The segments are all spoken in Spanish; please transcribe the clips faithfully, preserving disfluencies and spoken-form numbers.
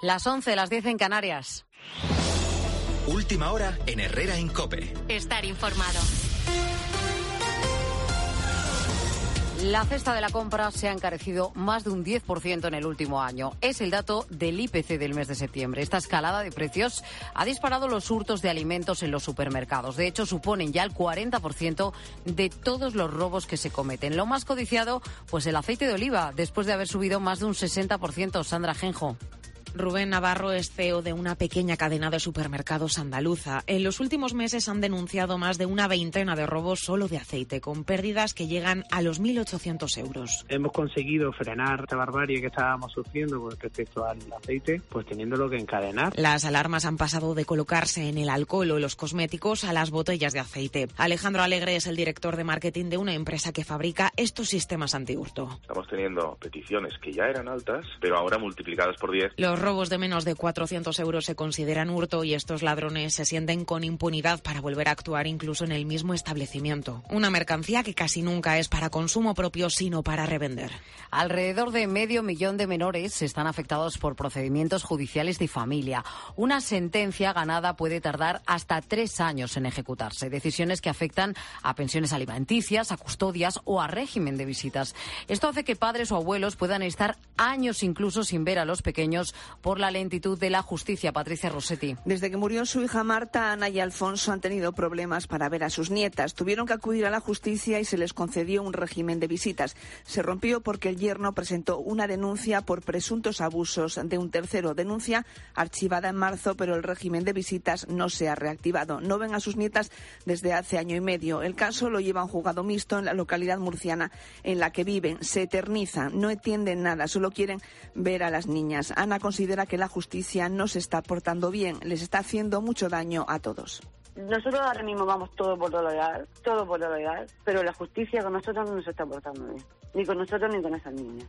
Las once, las diez en Canarias. Última hora en Herrera en COPE. Estar informado. La cesta de la compra se ha encarecido más de un diez por ciento en el último año. Es el dato del I P C del mes de septiembre. Esta escalada de precios ha disparado los hurtos de alimentos en los supermercados. De hecho, suponen ya el cuarenta por ciento de todos los robos que se cometen. Lo más codiciado, pues el aceite de oliva, después de haber subido más de un sesenta por ciento. Sandra Genjo. Rubén Navarro es C E O de una pequeña cadena de supermercados andaluza. En los últimos meses han denunciado más de una veintena de robos solo de aceite, con pérdidas que llegan a los mil ochocientos euros. Hemos conseguido frenar esta barbarie que estábamos sufriendo con respecto al aceite, pues teniéndolo que encadenar. Las alarmas han pasado de colocarse en el alcohol o los cosméticos a las botellas de aceite. Alejandro Alegre es el director de marketing de una empresa que fabrica estos sistemas antihurto. Estamos teniendo peticiones que ya eran altas, pero ahora multiplicadas por diez. Los robos de menos de cuatrocientos euros se consideran hurto y estos ladrones se sienten con impunidad para volver a actuar incluso en el mismo establecimiento. Una mercancía que casi nunca es para consumo propio, sino para revender. Alrededor de medio millón de menores están afectados por procedimientos judiciales de familia. Una sentencia ganada puede tardar hasta tres años en ejecutarse. Decisiones que afectan a pensiones alimenticias, a custodias o a régimen de visitas. Esto hace que padres o abuelos puedan estar años incluso sin ver a los pequeños por la lentitud de la justicia. Patricia Rossetti. Desde que murió su hija Marta, Ana y Alfonso han tenido problemas para ver a sus nietas. Tuvieron que acudir a la justicia y se les concedió un régimen de visitas. Se rompió porque el yerno presentó una denuncia por presuntos abusos de un tercero. Denuncia archivada en marzo, pero el régimen de visitas no se ha reactivado. No ven a sus nietas desde hace año y medio. El caso lo lleva a un juzgado mixto en la localidad murciana en la que viven. Se eternizan, no entienden nada, solo quieren ver a las niñas. Ana considera que la justicia no se está portando bien, les está haciendo mucho daño a todos. Nosotros ahora mismo vamos todo por lo legal, todo por lo legal, pero la justicia con nosotros no se está portando bien, ni con nosotros ni con esas niñas.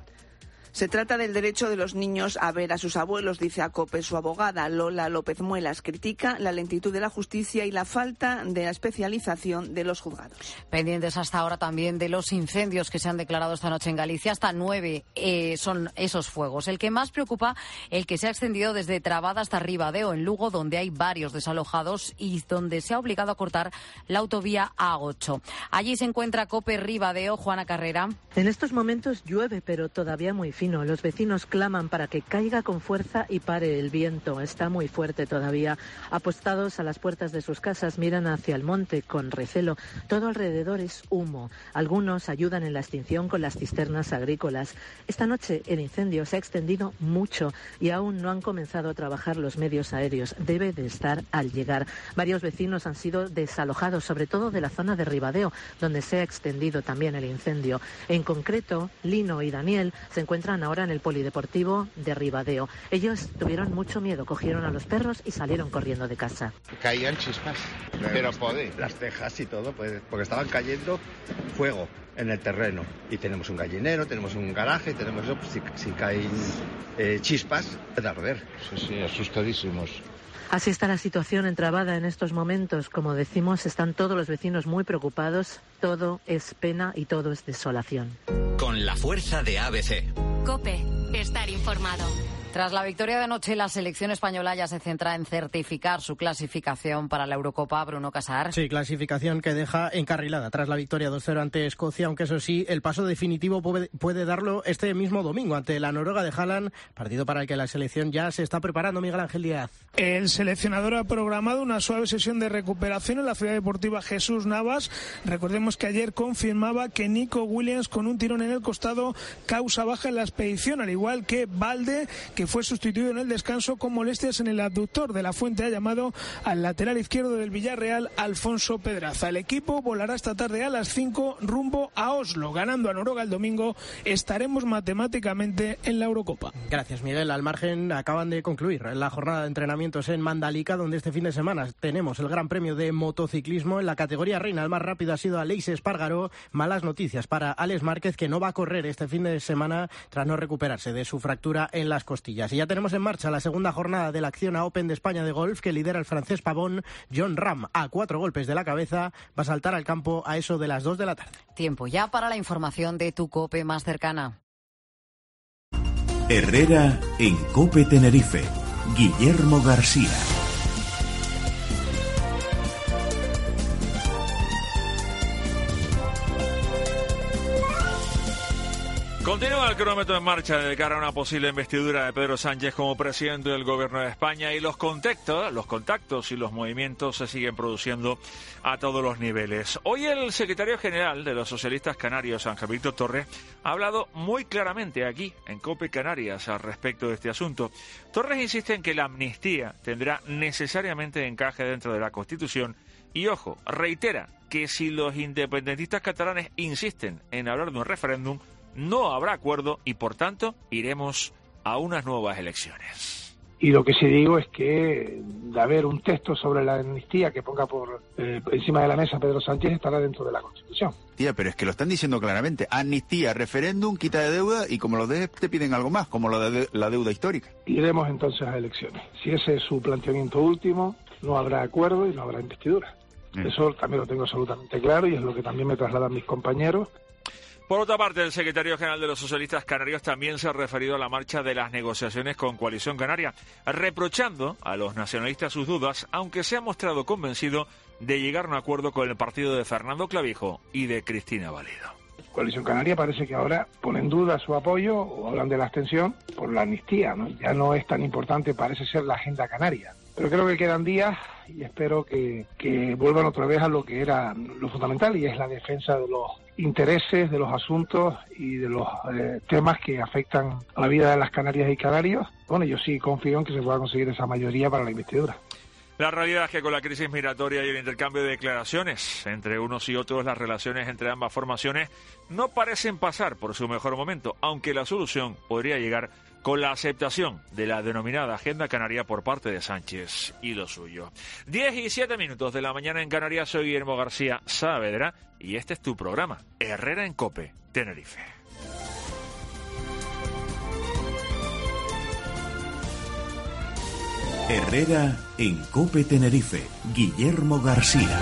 Se trata del derecho de los niños a ver a sus abuelos, dice a COPE su abogada Lola López Muelas. Critica la lentitud de la justicia y la falta de especialización de los juzgados. Pendientes hasta ahora también de los incendios que se han declarado esta noche en Galicia. Hasta nueve eh, son esos fuegos. El que más preocupa, el que se ha extendido desde Trabada hasta Ribadeo, en Lugo, donde hay varios desalojados y donde se ha obligado a cortar la autovía A ocho. Allí se encuentra COPE Ribadeo. Juana Carrera. En estos momentos llueve, pero todavía muy fino. Los vecinos claman para que caiga con fuerza y pare el viento. Está muy fuerte todavía. Apostados a las puertas de sus casas, miran hacia el monte con recelo. Todo alrededor es humo. Algunos ayudan en la extinción con las cisternas agrícolas. Esta noche el incendio se ha extendido mucho y aún no han comenzado a trabajar los medios aéreos. Debe de estar al llegar. Varios vecinos han sido desalojados, sobre todo de la zona de Ribadeo, donde se ha extendido también el incendio. En concreto, Lino y Daniel se encuentran ahora en el polideportivo de Ribadeo. Ellos tuvieron mucho miedo, cogieron a los perros y salieron corriendo de casa. Caían chispas, pero poder. Las tejas y todo, pues, porque estaban cayendo fuego en el terreno. Y tenemos un gallinero, tenemos un garaje, tenemos eso, pues, si, si caen eh, chispas, puede arder. Sí, sí, asustadísimos. Así está la situación en Trabada en estos momentos. Como decimos, están todos los vecinos muy preocupados. Todo es pena y todo es desolación. Con la fuerza de A B C. COPE. Estar informado. Tras la victoria de anoche, la selección española ya se centra en certificar su clasificación para la Eurocopa. Bruno Casar. Sí, clasificación que deja encarrilada tras la victoria dos cero ante Escocia, aunque eso sí, el paso definitivo puede, puede darlo este mismo domingo ante la Noruega de Haaland, partido para el que la selección ya se está preparando. Miguel Ángel Díaz. El seleccionador ha programado una suave sesión de recuperación en la ciudad deportiva Jesús Navas. Recordemos que ayer confirmaba que Nico Williams, con un tirón en el costado, causa baja en la expedición, al igual que Balde, que fue sustituido en el descanso con molestias en el abductor. De la Fuente ha llamado al lateral izquierdo del Villarreal, Alfonso Pedraza. El equipo volará esta tarde a las cinco rumbo a Oslo. Ganando a Noruega el domingo, estaremos matemáticamente en la Eurocopa. Gracias, Miguel. Al margen, acaban de concluir la jornada de entrenamientos en Mandalika, donde este fin de semana tenemos el Gran Premio de motociclismo. En la categoría reina, el más rápido ha sido Aleix Espargaró. Malas noticias para Alex Márquez, que no va a correr este fin de semana tras no recuperarse de su fractura en las costillas. Y ya tenemos en marcha la segunda jornada de la Acciona Open de España de golf, que lidera el francés Pavón. Jon Rahm, a cuatro golpes de la cabeza, va a saltar al campo a eso de las dos de la tarde. Tiempo ya para la información de tu COPE más cercana. Herrera en COPE Tenerife. Guillermo García. Continúa el cronómetro en marcha de cara a una posible investidura de Pedro Sánchez como presidente del Gobierno de España, y los contactos, los contactos y los movimientos se siguen produciendo a todos los niveles. Hoy el secretario general de los socialistas canarios, Ángel Víctor Torres, ha hablado muy claramente aquí en COPE Canarias al respecto de este asunto. Torres insiste en que la amnistía tendrá necesariamente encaje dentro de la Constitución y, ojo, reitera que si los independentistas catalanes insisten en hablar de un referéndum, no habrá acuerdo y, por tanto, iremos a unas nuevas elecciones. Y lo que sí digo es que de haber un texto sobre la amnistía que ponga por eh, encima de la mesa Pedro Sánchez, estará dentro de la Constitución. Tía, pero es que lo están diciendo claramente. Amnistía, referéndum, quita de deuda, y como lo dejes te piden algo más, como lo de la deuda histórica. Iremos entonces a elecciones. Si ese es su planteamiento último, no habrá acuerdo y no habrá investidura. Mm. Eso también lo tengo absolutamente claro y es lo que también me trasladan mis compañeros. Por otra parte, el secretario general de los socialistas canarios también se ha referido a la marcha de las negociaciones con Coalición Canaria, reprochando a los nacionalistas sus dudas, aunque se ha mostrado convencido de llegar a un acuerdo con el partido de Fernando Clavijo y de Cristina Valido. Coalición Canaria parece que ahora pone en duda su apoyo o hablan de la abstención por la amnistía, ¿no? Ya no es tan importante, parece ser, la agenda canaria. Pero creo que quedan días y espero que, que vuelvan otra vez a lo que era lo fundamental, y es la defensa de los intereses, de los asuntos y de los eh, temas que afectan a la vida de las canarias y canarios. Bueno, yo sí confío en que se pueda conseguir esa mayoría para la investidura. La realidad es que con la crisis migratoria y el intercambio de declaraciones entre unos y otros, las relaciones entre ambas formaciones no parecen pasar por su mejor momento, aunque la solución podría llegar con la aceptación de la denominada Agenda Canaria por parte de Sánchez y lo suyo. Diez y siete minutos de la mañana en Canarias. Soy Guillermo García Saavedra y este es tu programa, Herrera en COPE Tenerife. Herrera en COPE Tenerife. Guillermo García.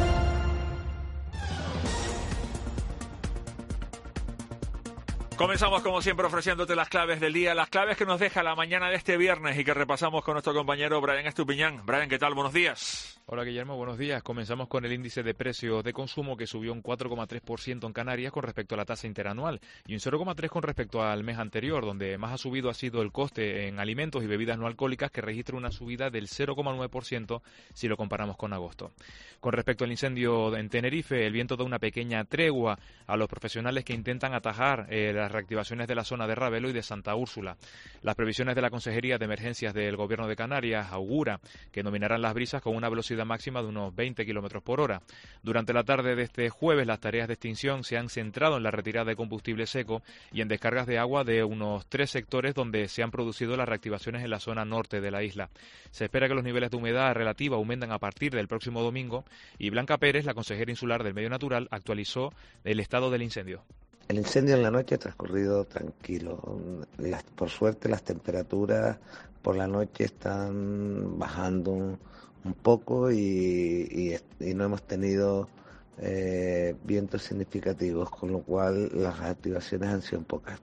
Comenzamos como siempre ofreciéndote las claves del día, las claves que nos deja la mañana de este viernes y que repasamos con nuestro compañero Brian Estupiñán. Brian, ¿qué tal? Buenos días. Hola Guillermo, buenos días. Comenzamos con el índice de precios de consumo que subió un cuatro coma tres por ciento en Canarias con respecto a la tasa interanual y un cero coma tres por ciento con respecto al mes anterior, donde más ha subido ha sido el coste en alimentos y bebidas no alcohólicas, que registra una subida del cero coma nueve por ciento si lo comparamos con agosto. Con respecto al incendio en Tenerife, el viento da una pequeña tregua a los profesionales que intentan atajar eh, las reactivaciones de la zona de Ravelo y de Santa Úrsula. Las previsiones de la Consejería de Emergencias del Gobierno de Canarias augura que dominarán las brisas con una velocidad máxima de unos veinte kilómetros por hora. Durante la tarde de este jueves, las tareas de extinción se han centrado en la retirada de combustible seco y en descargas de agua de unos tres sectores donde se han producido las reactivaciones en la zona norte de la isla. Se espera que los niveles de humedad relativa aumenten a partir del próximo domingo y Blanca Pérez, la consejera insular del Medio Natural, actualizó el estado del incendio. El incendio en la noche ha transcurrido tranquilo. Las, por suerte las temperaturas por la noche están bajando un, un poco y, y, y no hemos tenido eh, vientos significativos, con lo cual las reactivaciones han sido pocas.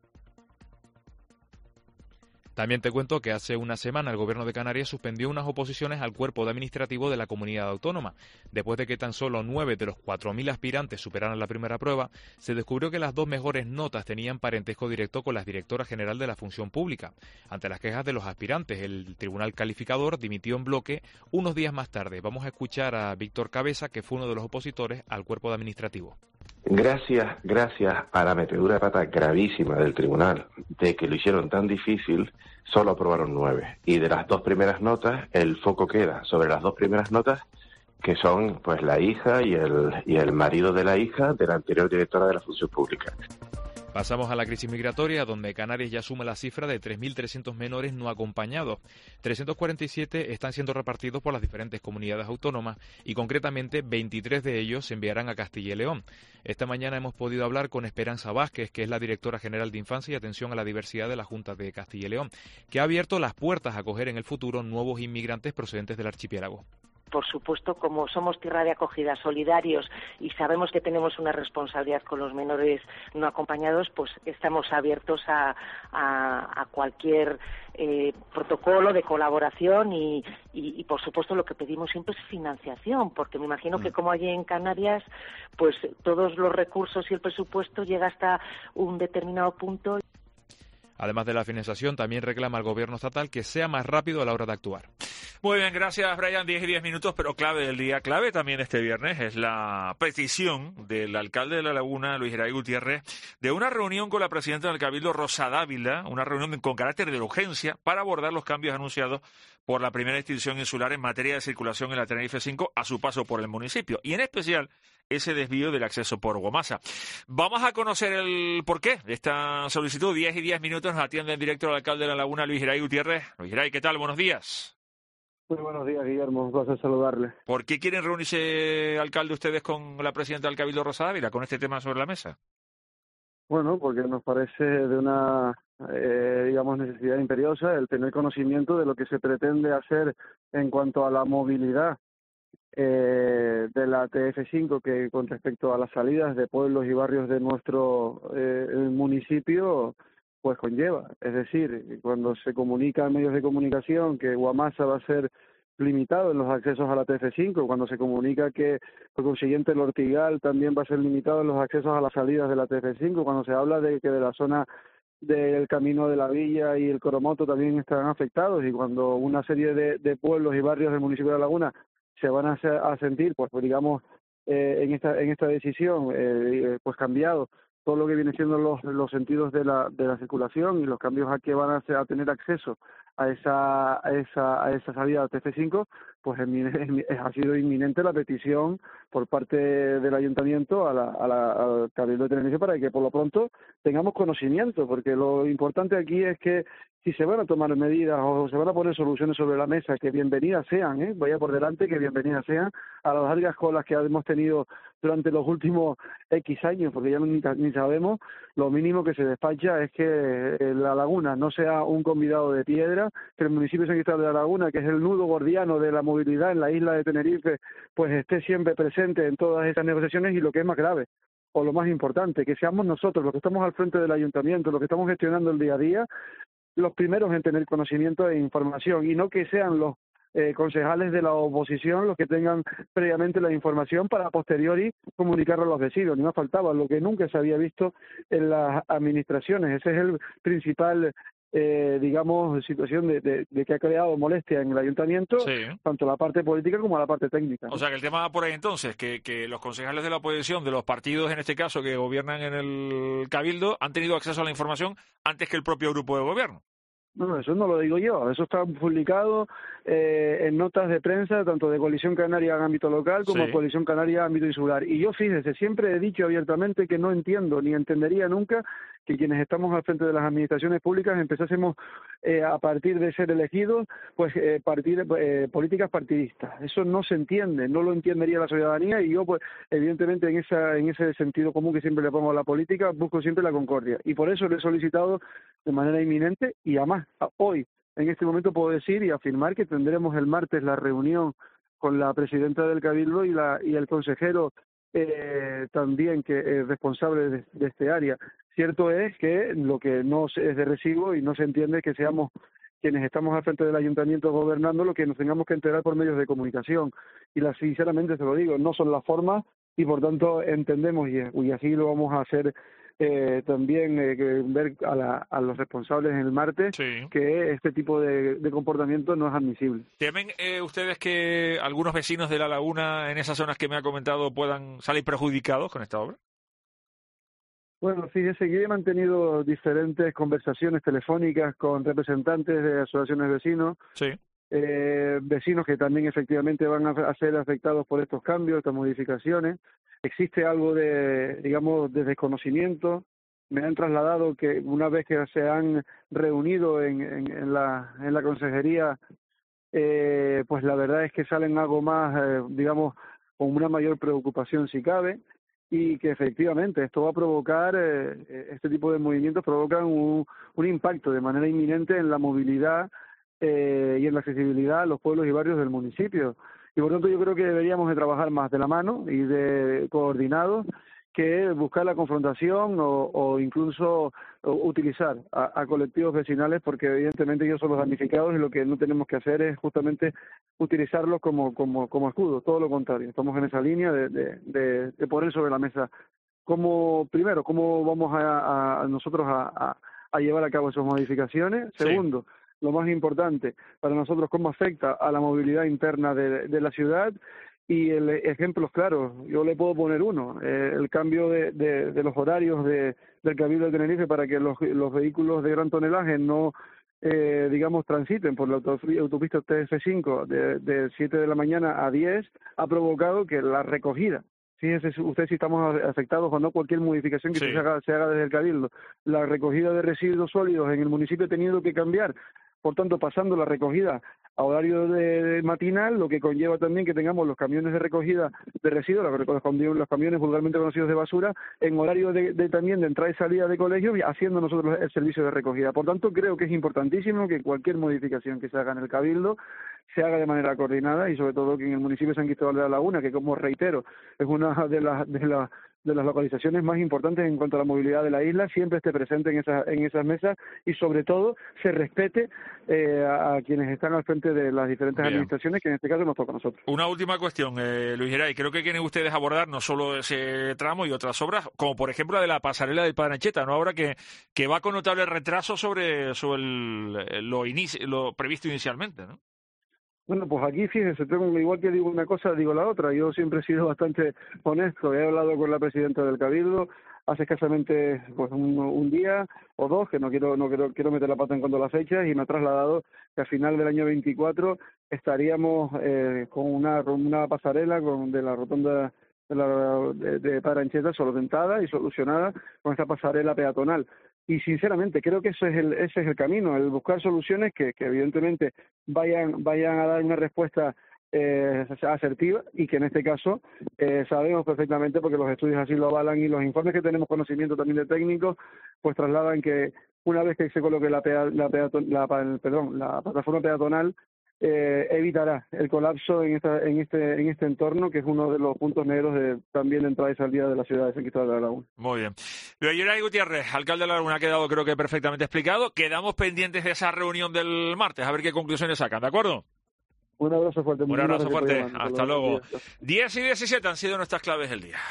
También te cuento que hace una semana el Gobierno de Canarias suspendió unas oposiciones al cuerpo administrativo de la comunidad autónoma. Después de que tan solo nueve de los cuatro mil aspirantes superaran la primera prueba, se descubrió que las dos mejores notas tenían parentesco directo con la directora general de la Función Pública. Ante las quejas de los aspirantes, el Tribunal Calificador dimitió en bloque unos días más tarde. Vamos a escuchar a Víctor Cabeza, que fue uno de los opositores al cuerpo administrativo. Gracias, gracias a la metedura de pata gravísima del tribunal, de que lo hicieron tan difícil, solo aprobaron nueve. Y de las dos primeras notas, el foco queda sobre las dos primeras notas, que son pues la hija y el, y el marido de la hija de la anterior directora de la Función Pública. Pasamos a la crisis migratoria, donde Canarias ya suma la cifra de tres mil trescientos menores no acompañados. trescientos cuarenta y siete están siendo repartidos por las diferentes comunidades autónomas y concretamente veintitrés de ellos se enviarán a Castilla y León. Esta mañana hemos podido hablar con Esperanza Vázquez, que es la directora general de Infancia y Atención a la Diversidad de la Junta de Castilla y León, que ha abierto las puertas a acoger en el futuro nuevos inmigrantes procedentes del archipiélago. por supuesto, como somos tierra de acogida, solidarios y sabemos que tenemos una responsabilidad con los menores no acompañados, pues estamos abiertos a, a, a cualquier eh, protocolo de colaboración y, y, y, por supuesto, lo que pedimos siempre es financiación, porque me imagino que como allí en Canarias, pues todos los recursos y el presupuesto llega hasta un determinado punto. Además de la financiación, también reclama al gobierno estatal que sea más rápido a la hora de actuar. Muy bien, gracias Brian, diez y diez minutos, pero clave del día, clave también este viernes, es la petición del alcalde de La Laguna, Luis Geray Gutiérrez, de una reunión con la presidenta del Cabildo, Rosa Dávila, una reunión con carácter de urgencia para abordar los cambios anunciados por la primera institución insular en materia de circulación en la Tenerife cinco a su paso por el municipio, y en especial ese desvío del acceso por Guamasa. Vamos a conocer el porqué de esta solicitud. diez y diez minutos, nos atiende en directo el alcalde de La Laguna, Luis Geray Gutiérrez. Luis Geray, ¿qué tal? Buenos días. Muy buenos días, Guillermo. Un placer saludarle. ¿Por qué quieren reunirse, alcalde, ustedes con la presidenta del Cabildo, Rosa Dávila, con este tema sobre la mesa? Bueno, porque nos parece de una, eh, digamos, necesidad imperiosa el tener conocimiento de lo que se pretende hacer en cuanto a la movilidad eh, de la T F cinco, que con respecto a las salidas de pueblos y barrios de nuestro eh, municipio, pues conlleva. Es decir, cuando se comunica en medios de comunicación que Guamasa va a ser limitado en los accesos a la T F cinco, cuando se comunica que, por consiguiente, el Ortigal también va a ser limitado en los accesos a las salidas de la T F cinco, cuando se habla de que de la zona del Camino de la Villa y el Coromoto también estarán afectados, y cuando una serie de, de pueblos y barrios del municipio de La Laguna se van a, a sentir, pues, pues digamos, eh, en esta en esta decisión, eh, pues cambiado todo lo que viene siendo los, los sentidos de la, de la circulación y los cambios a que van a, a tener acceso a esa, a esa, a esa salida de T F cinco, pues es, es, ha sido inminente la petición por parte del ayuntamiento a la, a la, al Cabildo de Tenerife para que por lo pronto tengamos conocimiento, porque lo importante aquí es que si se van a tomar medidas o se van a poner soluciones sobre la mesa, que bienvenidas sean, ¿eh? Vaya por delante, que bienvenidas sean a las largas colas que hemos tenido durante los últimos X años, porque ya ni, ni sabemos, lo mínimo que se despacha es que La Laguna no sea un convidado de piedra, que el municipio de San Cristóbal de La Laguna, que es el nudo gordiano de la movilidad en la isla de Tenerife, pues esté siempre presente en todas estas negociaciones, y lo que es más grave, o lo más importante, que seamos nosotros, los que estamos al frente del ayuntamiento, los que estamos gestionando el día a día, los primeros en tener conocimiento e información, y no que sean los eh, concejales de la oposición los que tengan previamente la información para a posteriori comunicarlo a los vecinos. Ni más faltaba, lo que nunca se había visto en las administraciones. Ese es el principal, eh, digamos, situación de, de, de que ha creado molestia en el ayuntamiento, sí, tanto la parte política como la parte técnica, ¿no? O sea, que el tema va por ahí entonces, que, que los concejales de la oposición, de los partidos en este caso que gobiernan en el Cabildo, han tenido acceso a la información antes que el propio grupo de gobierno. No, eso no lo digo yo, eso está publicado eh, en notas de prensa, tanto de Coalición Canaria en ámbito local como sí. Coalición Canaria en ámbito insular. Y yo, fíjese, siempre he dicho abiertamente que no entiendo ni entendería nunca que quienes estamos al frente de las administraciones públicas empezásemos eh, a partir de ser elegidos, pues eh, partir, eh, políticas partidistas. Eso no se entiende, no lo entendería la ciudadanía, y yo, pues, evidentemente, en esa en ese sentido común que siempre le pongo a la política, busco siempre la concordia. Y por eso le he solicitado de manera inminente, y además hoy, en este momento, puedo decir y afirmar que tendremos el martes la reunión con la presidenta del Cabildo y la y el consejero eh, también, que es responsable de, de este área. Cierto es que lo que no es de recibo y no se entiende que seamos quienes estamos al frente del ayuntamiento gobernando lo que nos tengamos que enterar por medios de comunicación. Y la, sinceramente se lo digo, no son las formas, y por tanto entendemos, y, y así lo vamos a hacer eh, también, eh, que ver a, la, a los responsables en el martes, sí, que este tipo de, de comportamiento no es admisible. ¿Temen eh, ustedes que algunos vecinos de La Laguna en esas zonas que me ha comentado puedan salir perjudicados con esta obra? Bueno, fíjese que he mantenido diferentes conversaciones telefónicas con representantes de asociaciones de vecinos, sí, eh, vecinos que también efectivamente van a, a ser afectados por estos cambios, estas modificaciones. Existe algo de, digamos, de desconocimiento. Me han trasladado que una vez que se han reunido en, en, en, la, en la consejería, eh, pues la verdad es que salen algo más, eh, digamos, con una mayor preocupación si cabe, y que efectivamente esto va a provocar, eh, este tipo de movimientos provocan un, un impacto de manera inminente en la movilidad eh, y en la accesibilidad a los pueblos y barrios del municipio. Y por tanto yo creo que deberíamos de trabajar más de la mano y de coordinados que buscar la confrontación o, o incluso o utilizar a, a colectivos vecinales, porque evidentemente ellos son los damnificados y lo que no tenemos que hacer es justamente utilizarlos como, como, como escudo, todo lo contrario. Estamos en esa línea de, de, de, de poner sobre la mesa cómo, primero, cómo vamos a, a nosotros a, a, a llevar a cabo esas modificaciones. Sí. Segundo, lo más importante para nosotros, cómo afecta a la movilidad interna de, de la ciudad. Y el, ejemplos claros, yo le puedo poner uno, eh, el cambio de, de, de los horarios de, del Cabildo de Tenerife para que los, los vehículos de gran tonelaje no, eh, digamos, transiten por la autopista T F cinco de, de siete de la mañana a diez, ha provocado que la recogida, fíjese usted si estamos afectados o no, cualquier modificación que sí. se, haga, se haga desde el Cabildo, la recogida de residuos sólidos en el municipio ha tenido que cambiar. Por tanto, pasando la recogida a horario de, de matinal, lo que conlleva también que tengamos los camiones de recogida de residuos, los, los camiones vulgarmente conocidos de basura, en horario de, de también de entrada y salida de colegios, haciendo nosotros el servicio de recogida. Por tanto, creo que es importantísimo que cualquier modificación que se haga en el Cabildo se haga de manera coordinada y sobre todo que en el municipio de San Cristóbal de la Laguna, que como reitero, es una de las de las de las localizaciones más importantes en cuanto a la movilidad de la isla, siempre esté presente en esas en esas mesas y sobre todo se respete eh, a quienes están al frente de las diferentes Bien. administraciones, que en este caso nos toca a nosotros. Una última cuestión, eh, Luis Geray, creo que quieren ustedes abordar no solo ese tramo y otras obras, como por ejemplo la de la pasarela del Padre Anchieta, ¿no? Ahora que, que va con notable retraso sobre, sobre el, lo, inici, lo previsto inicialmente, ¿no? Bueno, pues aquí fíjense, tengo, igual que digo una cosa, digo la otra. Yo siempre he sido bastante honesto. He hablado con la presidenta del Cabildo hace escasamente pues un, un día o dos, que no quiero no quiero, quiero meter la pata en cuanto a las fechas, y me ha trasladado que a final del año veinticuatro estaríamos eh, con una, una pasarela con, de la rotonda de, la, de, de Padre Anchieta solventada y solucionada con esta pasarela peatonal. Y sinceramente creo que eso es el, ese es el camino, el buscar soluciones que, que evidentemente vayan vayan a dar una respuesta eh, asertiva y que en este caso eh, sabemos perfectamente, porque los estudios así lo avalan y los informes que tenemos conocimiento también de técnicos, pues trasladan que una vez que se coloque la, pea, la, peaton, la, perdón, la plataforma peatonal, Eh, evitará el colapso en esta, en este en este entorno, que es uno de los puntos negros de también de entrada y salida de la ciudad de San Cristóbal de la Laguna. Muy bien. Luis Geray Gutiérrez, alcalde de la Laguna, ha quedado creo que perfectamente explicado. Quedamos pendientes de esa reunión del martes, a ver qué conclusiones sacan, ¿de acuerdo? Un abrazo fuerte. Un abrazo fuerte. Hasta luego. diez y diecisiete han sido nuestras claves del día.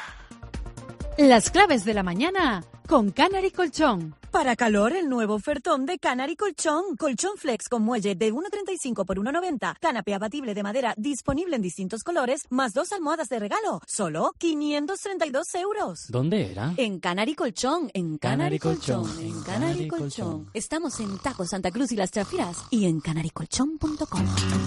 Las claves de la mañana con Canary Colchón. Para calor, el nuevo ofertón de Canary Colchón. Colchón Flex con muelle de uno treinta y cinco por uno noventa. Canapé abatible de madera disponible en distintos colores, más dos almohadas de regalo. Solo quinientos treinta y dos euros. ¿Dónde era? En Canary Colchón. En Canary, Canary Colchón. Colchón. En Canary, Canary Colchón. Colchón. Estamos en Tajo Santa Cruz y Las Chafiras y en canary colchón punto com.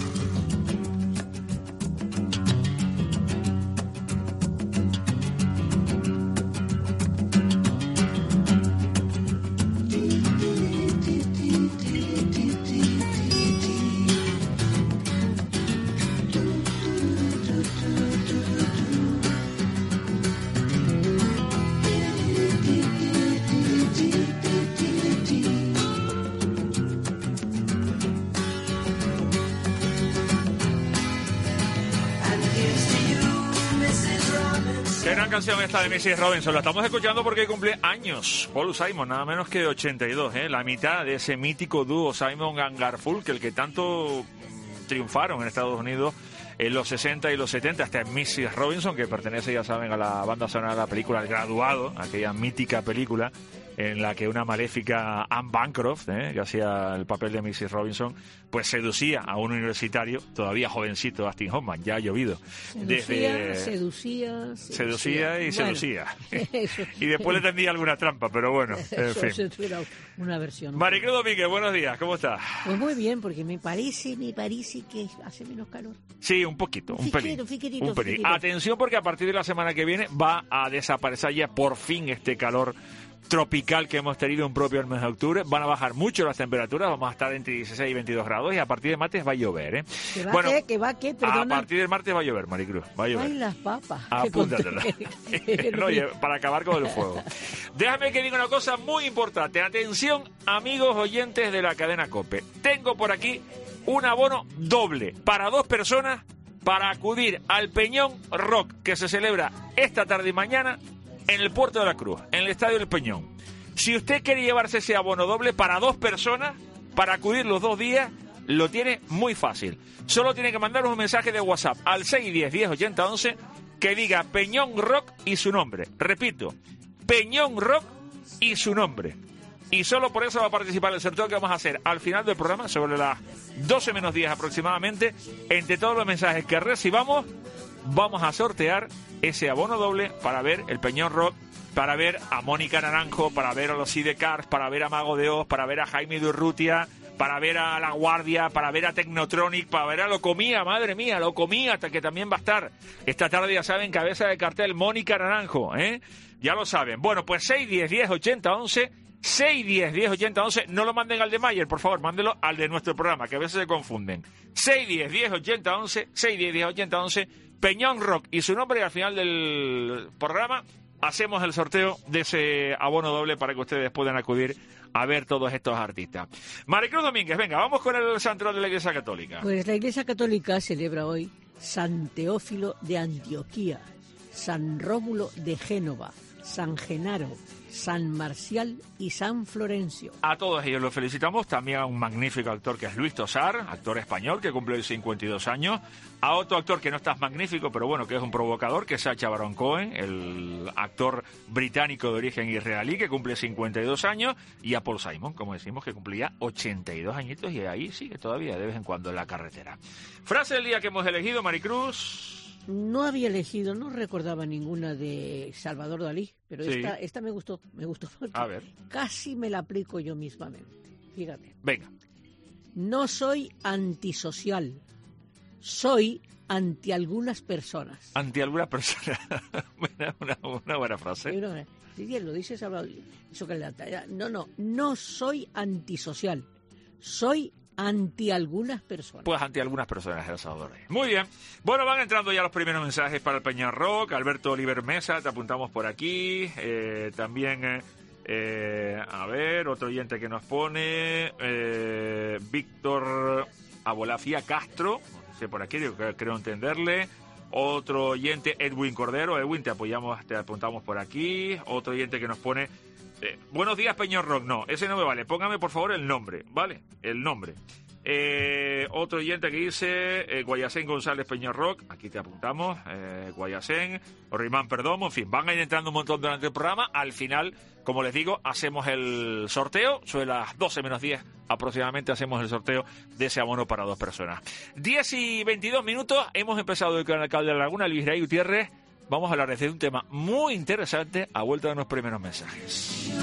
Canción esta de missus Robinson, la estamos escuchando porque cumple años Paul Simon, nada menos que ochenta y dos, ¿eh? La mitad de ese mítico dúo Simon and Garfunkel, que tanto triunfaron en Estados Unidos en los sesenta y los setenta, hasta missus Robinson, que pertenece, ya saben, a la banda sonora de la película El Graduado, aquella mítica película en la que una maléfica Anne Bancroft, ¿eh? que hacía el papel de missus Robinson, pues seducía a un universitario, todavía jovencito, Dustin Hoffman, ya ha llovido. Seducía, Desde... seducía, seducía. Seducía y bueno, seducía. Eso. Y después le tendía alguna trampa, pero bueno, en eso, fin. Eso era una versión. Maricruz Domínguez, buenos días, ¿cómo estás? Pues muy bien, porque me parece, me parece que hace menos calor. Sí, un poquito, un, un pelín. Fiquerito, fiquerito, un pelín. fiquerito. Atención, porque a partir de la semana que viene va a desaparecer ya por fin este calor tropical que hemos tenido un propio el mes de octubre. Van a bajar mucho las temperaturas, vamos a estar entre dieciséis y veintidós grados, y a partir de martes va a llover, ¿eh? ¿Que va bueno, qué? ¿Que va qué? Perdona. A partir del martes va a llover, Maricruz, va a llover. Ay, las papas. Apúntatela. No, oye, para acabar con el fuego. Déjame que diga una cosa muy importante. Atención, amigos oyentes de la cadena COPE. Tengo por aquí un abono doble para dos personas para acudir al Peñón Rock, que se celebra esta tarde y mañana en el Puerto de la Cruz, en el Estadio del Peñón. Si usted quiere llevarse ese abono doble para dos personas, para acudir los dos días, lo tiene muy fácil. Solo tiene que mandar un mensaje de WhatsApp al seis uno cero, diez, ochenta, once que diga Peñón Rock y su nombre. Repito, Peñón Rock y su nombre. Y solo por eso va a participar en el sorteo que vamos a hacer al final del programa, sobre las doce menos diez aproximadamente. Entre todos los mensajes que recibamos, vamos a sortear ese abono doble para ver el Peñón Rock, para ver a Mónica Naranjo, para ver a los Sidecars, para ver a Mago de Oz, para ver a Jaime Durrutia, para ver a La Guardia, para ver a Technotronic, para ver a Locomía, madre mía, Locomía, hasta que también va a estar esta tarde, ya saben, cabeza de cartel Mónica Naranjo, ¿eh? Ya lo saben. Bueno, pues seis uno cero, diez, ochenta, once, seis uno cero, diez, ochenta, once, no lo manden al de Mayer, por favor, mándenlo al de nuestro programa, que a veces se confunden. seis uno cero, diez, ochenta, once, seis uno cero, diez, ochenta, once, Peñón Rock y su nombre, y al final del programa hacemos el sorteo de ese abono doble para que ustedes puedan acudir a ver todos estos artistas. Maricruz Domínguez, venga, vamos con el santo de la Iglesia Católica. Pues la Iglesia Católica celebra hoy San Teófilo de Antioquía, San Rómulo de Génova, San Genaro, San Marcial y San Florencio. A todos ellos los felicitamos. También a un magnífico actor que es Luis Tosar, actor español que cumple hoy cincuenta y dos años. A otro actor que no está magnífico, pero bueno, que es un provocador, que es Sacha Baron Cohen, el actor británico de origen israelí que cumple cincuenta y dos años. Y a Paul Simon, como decimos, que cumplía ochenta y dos añitos y ahí sigue todavía de vez en cuando en la carretera. Frase del día que hemos elegido, Maricruz. No había elegido, no recordaba ninguna de Salvador Dalí, pero sí. esta, esta me gustó, me gustó porque a ver. Casi me la aplico yo mismamente. Fíjate. Venga. No soy antisocial, soy anti algunas personas. Anti algunas personas. una, una buena frase. Una, sí, bien, lo dice Salvador. Eso que le da, no, no, no soy antisocial, soy anti algunas personas. Pues anti algunas personas, El Salvador. Muy bien. Bueno, van entrando ya los primeros mensajes para el Peñón Rock. Alberto Oliver Mesa, te apuntamos por aquí. Eh, también, eh, eh, a ver, otro oyente que nos pone. Eh, Víctor Abolafía Castro. No sé por aquí, creo, creo entenderle. Otro oyente, Edwin Cordero. Edwin, te apoyamos, te apuntamos por aquí. Otro oyente que nos pone. Eh, buenos días, Peñón Rock. No, ese no me vale. Póngame, por favor, el nombre, ¿vale? El nombre. Eh, otro oyente que dice eh, Guayacén González Peñón Rock. Aquí te apuntamos. Eh, Guayacén, Rimán Perdomo. En fin, van a ir entrando un montón durante el programa. Al final, como les digo, hacemos el sorteo. Sobre las doce menos diez aproximadamente hacemos el sorteo de ese abono para dos personas. diez y veintidós minutos. Hemos empezado hoy con el alcalde de la Laguna, Luis Rey Gutiérrez. Vamos a hablar de un tema muy interesante a vuelta de unos primeros mensajes.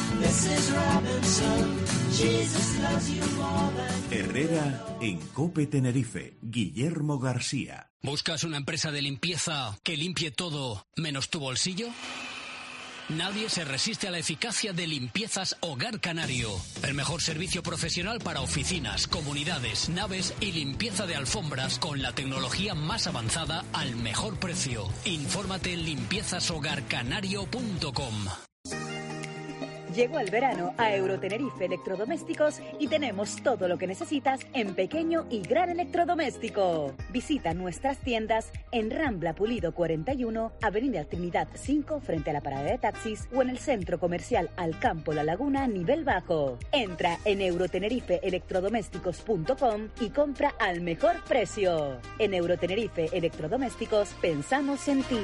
Herrera en COPE Tenerife. Guillermo García. ¿Buscas una empresa de limpieza que limpie todo menos tu bolsillo? Nadie se resiste a la eficacia de Limpiezas Hogar Canario. El mejor servicio profesional para oficinas, comunidades, naves y limpieza de alfombras con la tecnología más avanzada al mejor precio. Infórmate en limpiezas hogar canario punto com. Llegó el verano a Eurotenerife Electrodomésticos y tenemos todo lo que necesitas en pequeño y gran electrodoméstico. Visita nuestras tiendas en Rambla Pulido cuarenta y uno, Avenida Trinidad cinco, frente a la parada de taxis, o en el Centro Comercial Alcampo La Laguna, nivel bajo. Entra en eurotenerife electrodomésticos punto com y compra al mejor precio. En Eurotenerife Electrodomésticos pensamos en ti.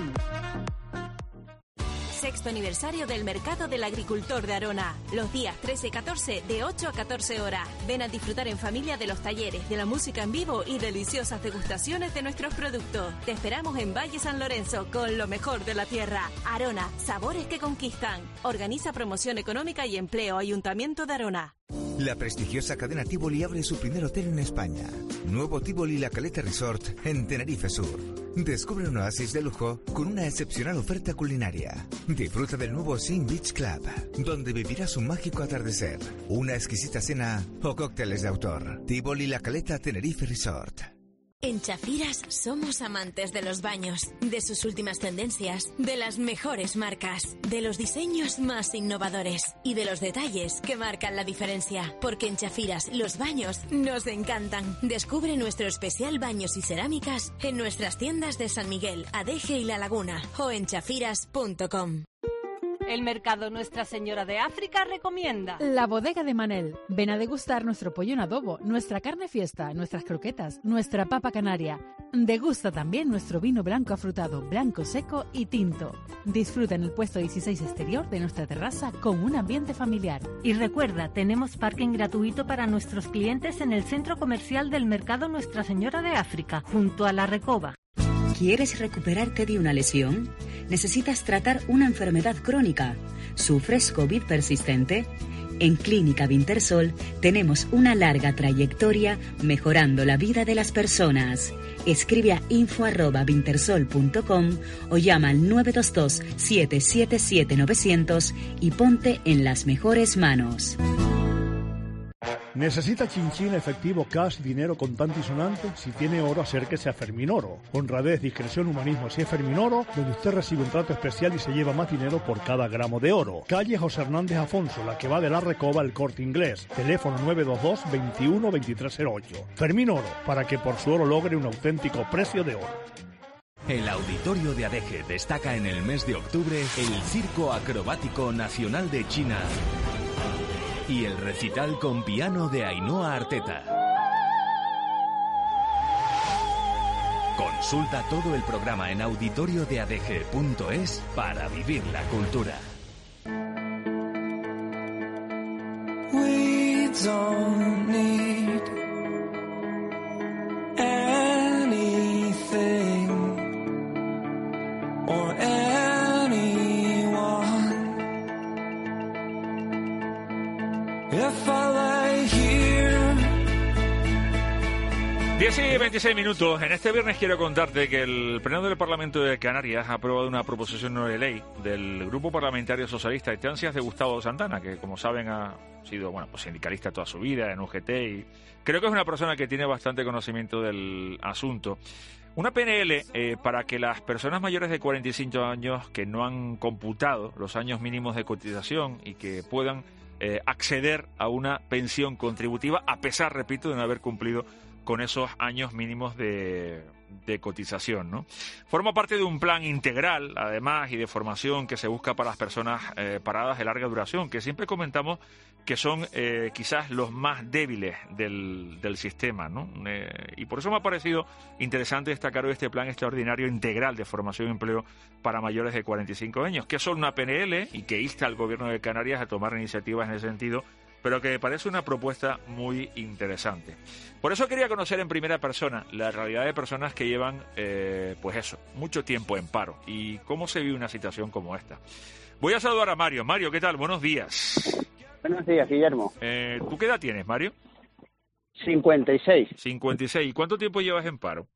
Sexto aniversario del Mercado del Agricultor de Arona. Los días trece y catorce de ocho a catorce horas. Ven a disfrutar en familia de los talleres, de la música en vivo y deliciosas degustaciones de nuestros productos. Te esperamos en Valle San Lorenzo con lo mejor de la tierra. Arona, sabores que conquistan. Organiza Promoción Económica y Empleo, Ayuntamiento de Arona. La prestigiosa cadena Tivoli abre su primer hotel en España. Nuevo Tivoli La Caleta Resort en Tenerife Sur. Descubre un oasis de lujo con una excepcional oferta culinaria. Disfruta del nuevo Sin Beach Club, donde vivirás un mágico atardecer, una exquisita cena o cócteles de autor. Tivoli La Caleta Tenerife Resort. En Chafiras somos amantes de los baños, de sus últimas tendencias, de las mejores marcas, de los diseños más innovadores y de los detalles que marcan la diferencia. Porque en Chafiras los baños nos encantan. Descubre nuestro especial baños y cerámicas en nuestras tiendas de San Miguel, Adeje y La Laguna o en chafiras punto com. El mercado Nuestra Señora de África recomienda La Bodega de Manel. Ven a degustar nuestro pollo en adobo, nuestra carne fiesta, nuestras croquetas, nuestra papa canaria. Degusta también nuestro vino blanco afrutado, blanco seco y tinto. Disfruta en el puesto dieciséis exterior de nuestra terraza con un ambiente familiar. Y recuerda, tenemos parking gratuito para nuestros clientes en el centro comercial del mercado Nuestra Señora de África, junto a La Recoba. ¿Quieres recuperarte de una lesión? ¿Necesitas tratar una enfermedad crónica? ¿Sufres COVID persistente? En Clínica Vintersol tenemos una larga trayectoria mejorando la vida de las personas. Escribe a info arroba vintersol punto com o llama al nueve dos dos, siete siete siete, nueve cero cero y ponte en las mejores manos. ¿Necesita chinchín, efectivo, cash, dinero contante y sonante? Si tiene oro, acérquese a Ferminoro. Honradez, discreción, humanismo. Si es Ferminoro, donde usted recibe un trato especial y se lleva más dinero por cada gramo de oro. Calle José Hernández Afonso, la que va de La Recoba al Corte Inglés. Teléfono nueve dos dos, veintiuno, veintitrés cero ocho. Ferminoro, para que por su oro logre un auténtico precio de oro. El Auditorio de Adeje destaca en el mes de octubre el Circo Acrobático Nacional de China y el recital con piano de Ainhoa Arteta. Consulta todo el programa en auditorio de adeje punto es para vivir la cultura. We don't need anything or diez y veintiséis minutos. En este viernes quiero contarte que el Pleno del Parlamento de Canarias ha aprobado una proposición no de ley del Grupo Parlamentario Socialista de Estancias de Gustavo Santana, que como saben ha sido bueno pues sindicalista toda su vida en U G T y creo que es una persona que tiene bastante conocimiento del asunto. Una P N L eh, para que las personas mayores de cuarenta y cinco años que no han computado los años mínimos de cotización y que puedan eh, acceder a una pensión contributiva a pesar, repito, de no haber cumplido con esos años mínimos de, de cotización, ¿no? Forma parte de un plan integral, además, y de formación que se busca para las personas eh, paradas de larga duración, que siempre comentamos que son eh, quizás los más débiles del, del sistema, ¿no? Eh, y por eso me ha parecido interesante destacar hoy este plan extraordinario integral de formación y empleo para mayores de cuarenta y cinco años, que son una P N L y que insta al Gobierno de Canarias a tomar iniciativas en ese sentido, pero que me parece una propuesta muy interesante. Por eso quería conocer en primera persona la realidad de personas que llevan, eh, pues eso, mucho tiempo en paro y cómo se vive una situación como esta. Voy a saludar a Mario. Mario, ¿qué tal? Buenos días. Buenos días, Guillermo. Eh, ¿Tú qué edad tienes, Mario? cincuenta y seis. cincuenta y seis. ¿Y cuánto tiempo llevas en paro?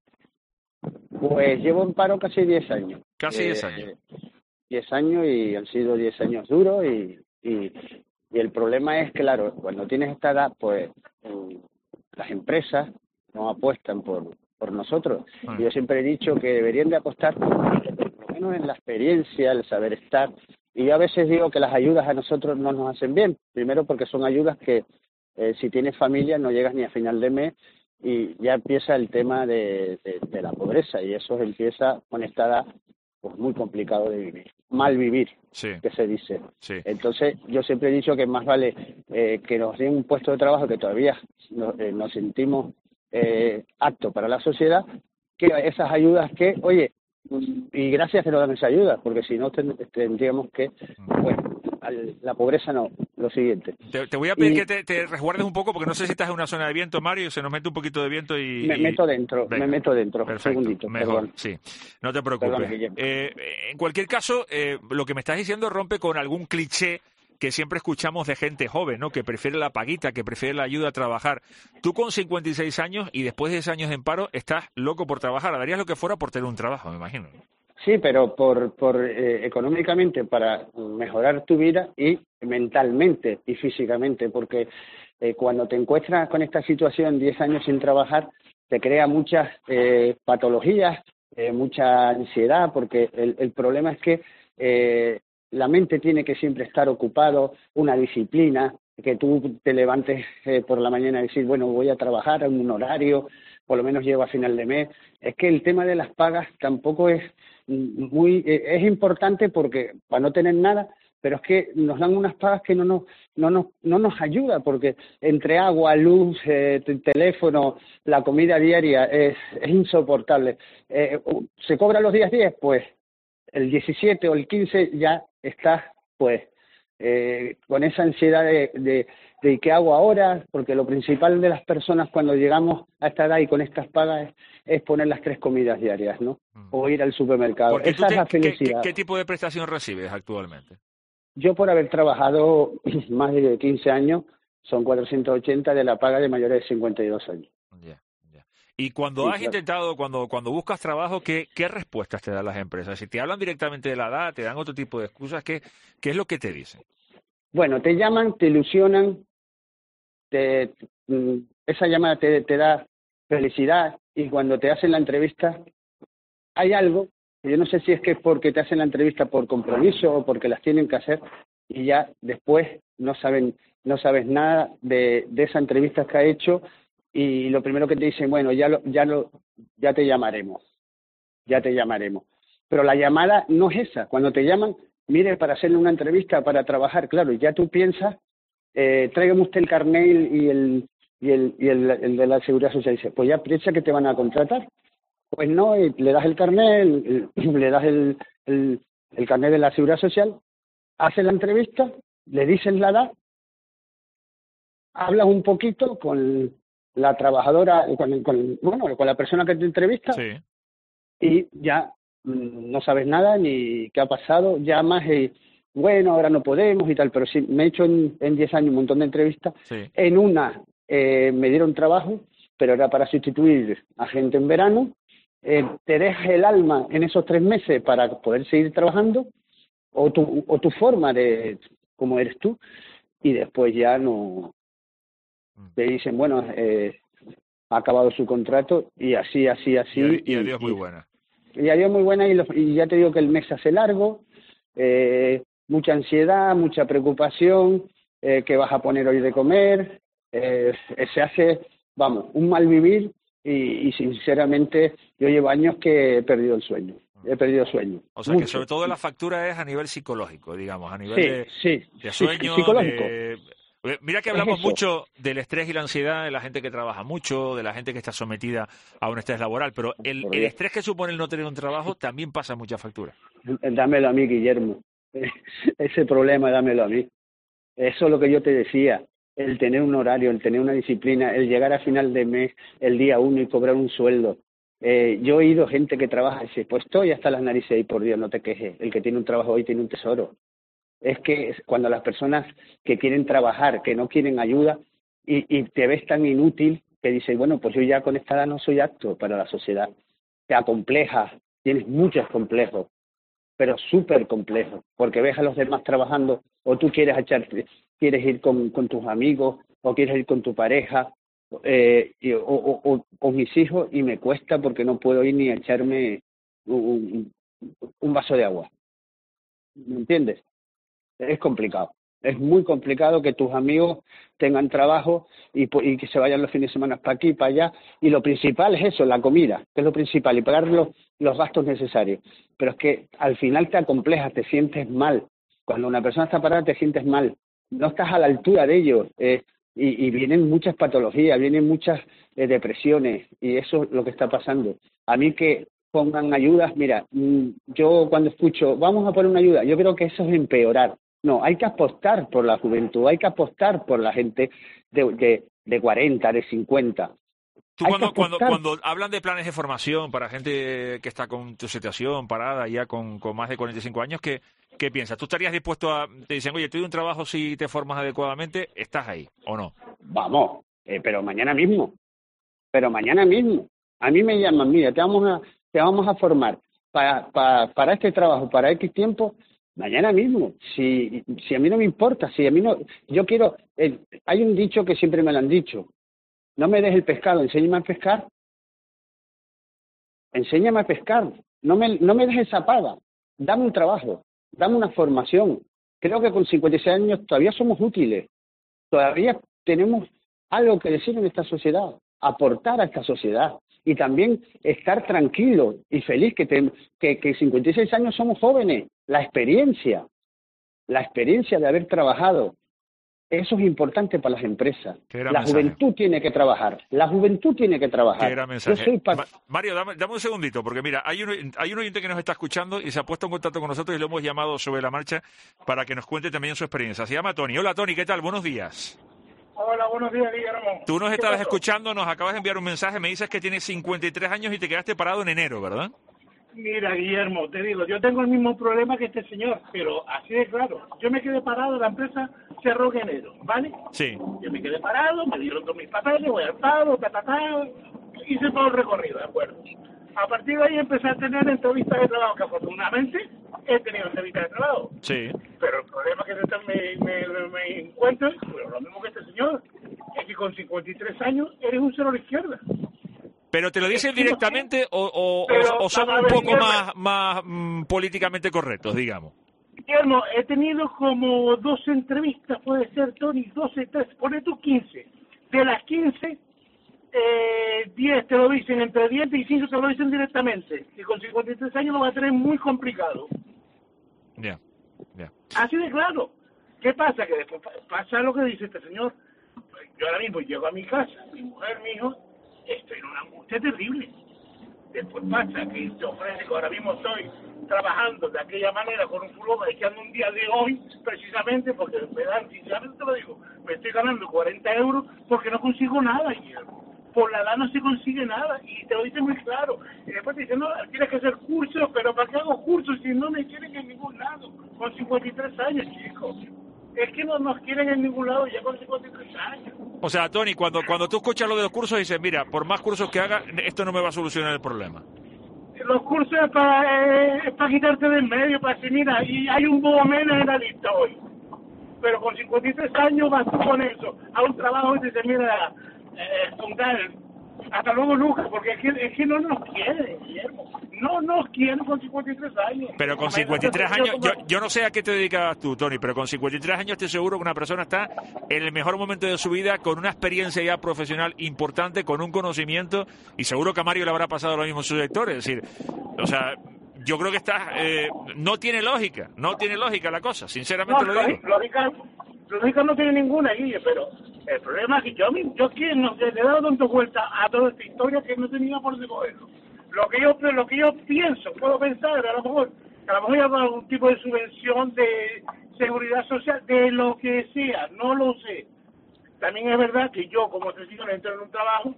Pues llevo en paro casi diez años. Casi diez eh, años. diez años y han sido diez años duros y... y Y el problema es, claro, cuando tienes esta edad, pues las empresas no apuestan por, por nosotros. Ah. Yo siempre he dicho que deberían de apostar por lo menos en la experiencia, el saber estar. Y yo a veces digo que las ayudas a nosotros no nos hacen bien. Primero porque son ayudas que eh, si tienes familia no llegas ni a final de mes y ya empieza el tema de, de, de la pobreza. Y eso empieza con esta edad pues muy complicado de vivir, mal vivir, sí. que se dice. Sí. Entonces, yo siempre he dicho que más vale eh, que nos den un puesto de trabajo que todavía nos, eh, nos sentimos eh, aptos para la sociedad, que esas ayudas que, oye, y gracias que nos dan esa ayuda, porque si no ten, tendríamos que, bueno, la pobreza no, lo siguiente. Te, te voy a pedir y, que te, te resguardes un poco, porque no sé si estás en una zona de viento, Mario, se nos mete un poquito de viento y... Me meto dentro, Venga. me meto dentro, Perfecto, un segundito, mejor, perdón. sí, no te preocupes. Perdón, eh, en cualquier caso, eh, lo que me estás diciendo rompe con algún cliché que siempre escuchamos de gente joven, ¿no? Que prefiere la paguita, que prefiere la ayuda a trabajar. Tú con cincuenta y seis años y después de diez años en paro estás loco por trabajar, darías lo que fuera por tener un trabajo, me imagino. Sí, pero por, por eh, económicamente, para mejorar tu vida y mentalmente y físicamente, porque eh, cuando te encuentras con esta situación, diez años sin trabajar, te crea muchas eh, patologías, eh, mucha ansiedad, porque el, el problema es que eh, la mente tiene que siempre estar ocupado, una disciplina, que tú te levantes eh, por la mañana y decir, bueno, voy a trabajar en un horario, por lo menos llego a final de mes. Es que el tema de las pagas tampoco es muy, eh, es importante porque para no tener nada, pero es que nos dan unas pagas que no nos no nos no nos ayuda, porque entre agua, luz, eh, teléfono, la comida diaria es, es insoportable. Eh, ¿Se cobra los días diez? Pues el diecisiete o el quince ya estás pues eh, con esa ansiedad de, de, de ¿qué hago ahora? Porque lo principal de las personas cuando llegamos a esta edad y con estas pagas es, es poner las tres comidas diarias, ¿no? Mm. O ir al supermercado. Porque esa te, es la felicidad. ¿qué, qué, ¿Qué tipo de prestación recibes actualmente? Yo, por haber trabajado más de quince años, son cuatrocientos ochenta de la paga de mayores de cincuenta y dos años. Yeah, yeah. Y cuando Sí, has claro. intentado, cuando cuando buscas trabajo, ¿qué, ¿qué respuestas te dan las empresas? Si te hablan directamente de la edad, te dan otro tipo de excusas, ¿qué, qué es lo que te dicen? Bueno, te llaman, te ilusionan, te, esa llamada te, te da felicidad, y cuando te hacen la entrevista hay algo, yo no sé si es que es porque te hacen la entrevista por compromiso o porque las tienen que hacer, y ya después no saben no sabes nada de, de esa entrevista que ha hecho, y lo primero que te dicen, bueno, ya lo, ya lo, ya te llamaremos, ya te llamaremos. Pero la llamada no es esa. Cuando te llaman, mire, para hacerle una entrevista, para trabajar, claro, ya tú piensas, eh, tráigame usted el carnet y el y el y el, el de la Seguridad Social. Dice, pues ya piensa que te van a contratar. Pues no, y le das el carnet, el, el, le das el, el, el carnet de la Seguridad Social, haces la entrevista, le dices la edad, hablas un poquito con la trabajadora, con, con bueno, con la persona que te entrevista, sí. Y ya mmm, no sabes nada ni qué ha pasado, llamas y bueno, ahora no podemos y tal, pero sí, me he hecho en, en diez años un montón de entrevistas. Sí. En una eh, me dieron trabajo, pero era para sustituir a gente en verano. Eh, te dejas el alma en esos tres meses para poder seguir trabajando, o tu, o tu forma de cómo eres tú, y después ya no te dicen, bueno, eh, ha acabado su contrato, y así, así, así. Y, y adiós, muy buena. Y adiós, muy buena, y, los, y ya te digo que el mes se hace largo, eh, mucha ansiedad, mucha preocupación, eh, qué vas a poner hoy de comer, eh, se hace, vamos, un mal vivir. Y, y sinceramente yo llevo años que he perdido el sueño, he perdido sueño. O sea mucho. Que sobre todo la factura es a nivel psicológico, digamos, a nivel sí, de, sí, de sueño, sí, psicológico. De... Mira que hablamos mucho del estrés y la ansiedad de la gente que trabaja mucho, de la gente que está sometida a un estrés laboral, pero el, el estrés que supone el no tener un trabajo también pasa mucha factura. Dámelo a mí, Guillermo, ese problema dámelo a mí. Eso es lo que yo te decía. El tener un horario, el tener una disciplina, el llegar a final de mes, el día uno y cobrar un sueldo. Eh, yo he oído gente que trabaja y dice, pues estoy hasta las narices ahí, por Dios, no te quejes. El que tiene un trabajo hoy tiene un tesoro. Es que cuando las personas que quieren trabajar, que no quieren ayuda, y, y te ves tan inútil que dices, bueno, pues yo ya con esta edad no soy apto para la sociedad. Te acomplejas, tienes muchos complejos, pero súper complejos, porque ves a los demás trabajando, o tú quieres echarte... quieres ir con, con tus amigos, o quieres ir con tu pareja, eh, y, o, o, o, o mis hijos, y me cuesta porque no puedo ir ni a echarme un, un vaso de agua. ¿Me entiendes? Es complicado. Es muy complicado que tus amigos tengan trabajo y, y que se vayan los fines de semana para aquí, para allá. Y lo principal es eso, la comida, que es lo principal, y pagar los, los gastos necesarios. Pero es que al final te acomplejas, te sientes mal. Cuando una persona está parada te sientes mal. No estás a la altura de ellos, eh, y, y vienen muchas patologías, vienen muchas eh, depresiones, y eso es lo que está pasando. A mí que pongan ayudas, mira, yo cuando escucho, vamos a poner una ayuda, yo creo que eso es empeorar. No, hay que apostar por la juventud, hay que apostar por la gente de, de, de cuarenta, de cincuenta. Tú cuando, cuando, cuando hablan de planes de formación para gente que está con tu situación parada ya con, con más de cuarenta y cinco años, ¿qué, qué piensas? ¿Tú estarías dispuesto a...? Te dicen, oye, te doy un trabajo si te formas adecuadamente, ¿estás ahí o no? Vamos, eh, pero mañana mismo, pero mañana mismo. A mí me llaman, mira, te vamos a, te vamos a formar para, para, para este trabajo, para X tiempo, mañana mismo. Si, si a mí no me importa, si a mí no... Yo quiero... Eh, hay un dicho que siempre me lo han dicho. No me des el pescado, enséñame a pescar. enséñame a pescar, no me, no me dejes zapada, dame un trabajo, dame una formación. Creo que con cincuenta y seis años todavía somos útiles, todavía tenemos algo que decir en esta sociedad, aportar a esta sociedad y también estar tranquilo y feliz que, te, que, que cincuenta y seis años somos jóvenes, la experiencia, la experiencia de haber trabajado. Eso es importante para las empresas. La mensaje? Juventud tiene que trabajar. La juventud tiene que trabajar. ¿Qué era mensaje? Yo soy pa- Mario, dame, dame un segundito, porque mira, hay un, hay un oyente que nos está escuchando y se ha puesto en contacto con nosotros y lo hemos llamado sobre la marcha para que nos cuente también su experiencia. Se llama Tony. Hola, Tony, ¿qué tal? Buenos días. Hola, buenos días, Guillermo. Tú nos estabas escuchando, nos acabas de enviar un mensaje, me dices que tienes cincuenta y tres años y te quedaste parado en enero, ¿verdad? Mira, Guillermo, te digo, yo tengo el mismo problema que este señor, pero así de claro. Yo me quedé parado, la empresa cerró en enero, ¿vale? Sí. Yo me quedé parado, me dieron todos mis papeles, voy al paro, ta, ta, ta, hice todo el recorrido, ¿de acuerdo? A partir de ahí empecé a tener entrevistas de trabajo, que afortunadamente he tenido entrevistas de trabajo. Sí. Pero el problema que me, me, me, me encuentro, pues, lo mismo que este señor, es que con cincuenta y tres años eres un cero a la izquierda. ¿Pero te lo dicen directamente o, o, Pero, o son un poco más, más mm, políticamente correctos, digamos? Guillermo, he tenido como doce entrevistas, puede ser, Tony, doce, tres, pone tú quince. De las quince, eh, diez te lo dicen entre dientes y cinco te lo dicen directamente. Y con cincuenta y tres años lo va a tener muy complicado. Ya, yeah, ya. Yeah. Así de claro. ¿Qué pasa? Que después pasa lo que dice este señor. Yo ahora mismo llego a mi casa, mi mujer, mi hijo, estoy en una angustia terrible. Después pasa que te ofrece que ahora mismo estoy trabajando de aquella manera con un fulón, echando un día de hoy, precisamente porque me dan, sinceramente te lo digo, me estoy ganando cuarenta euros porque no consigo nada, Guillermo. Por la edad no se consigue nada, y te lo dicen muy claro. Y después te dicen, no, tienes que hacer cursos, pero ¿para qué hago cursos si no me quieren en ningún lado? Con cincuenta y tres años, chicos. Es que no nos quieren en ningún lado ya con cincuenta y tres años. O sea, Tony, cuando cuando tú escuchas lo de los cursos, dices, mira, por más cursos que haga, esto no me va a solucionar el problema. Los cursos es para, eh, para quitarte del medio, para decir, mira, y hay un bobo menos en la lista hoy. Pero con cincuenta y tres años vas tú con eso a un trabajo y te dices, mira, eh, fundar, hasta luego nunca, porque es que, es que no nos quieren, Guillermo. No nos quieren con cincuenta y tres años. Pero con cincuenta y tres años, yo, yo no sé a qué te dedicas tú, Tony, pero con cincuenta y tres años estoy seguro que una persona está en el mejor momento de su vida, con una experiencia ya profesional importante, con un conocimiento, y seguro que a Mario le habrá pasado lo mismo en su sector. Es decir, o sea, yo creo que está, eh, no tiene lógica, no tiene lógica la cosa, sinceramente no, lo digo. Lógica, lógica no tiene ninguna, Guille, pero el problema es que yo, yo que no, le he dado tanto vuelta a toda esta historia que no tenía por qué cogerlo. Lo que yo lo que yo pienso, puedo pensar, a lo mejor, a lo mejor hay algún tipo de subvención de seguridad social, de lo que sea, no lo sé. También es verdad que yo, como testigo, entro en un trabajo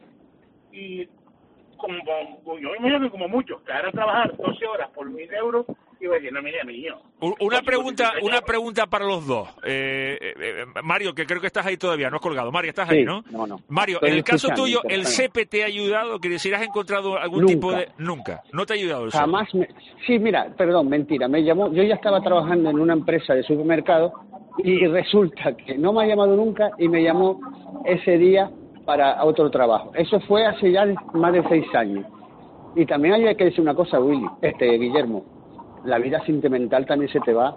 y, como yo me imagino como muchos, que ahora trabajar doce horas por mil euros, y voy a decir, no, mira, mío. Una pregunta, una pregunta para los dos. Eh, eh, Mario, que creo que estás ahí todavía, no has colgado. Mario, estás sí, ahí, ¿no? No, no. Mario, en el caso tuyo, ¿el C E P te ha ayudado? ¿Quiere decir, has encontrado algún Nunca. tipo de...? Nunca. ¿No te ha ayudado el Jamás me... Sí, mira, perdón, mentira. Me llamó, yo ya estaba trabajando en una empresa de supermercado y resulta que no me ha llamado nunca y me llamó ese día para otro trabajo. Eso fue hace ya más de seis años. Y también hay que decir una cosa, Willy, este Guillermo. La vida sentimental también se te va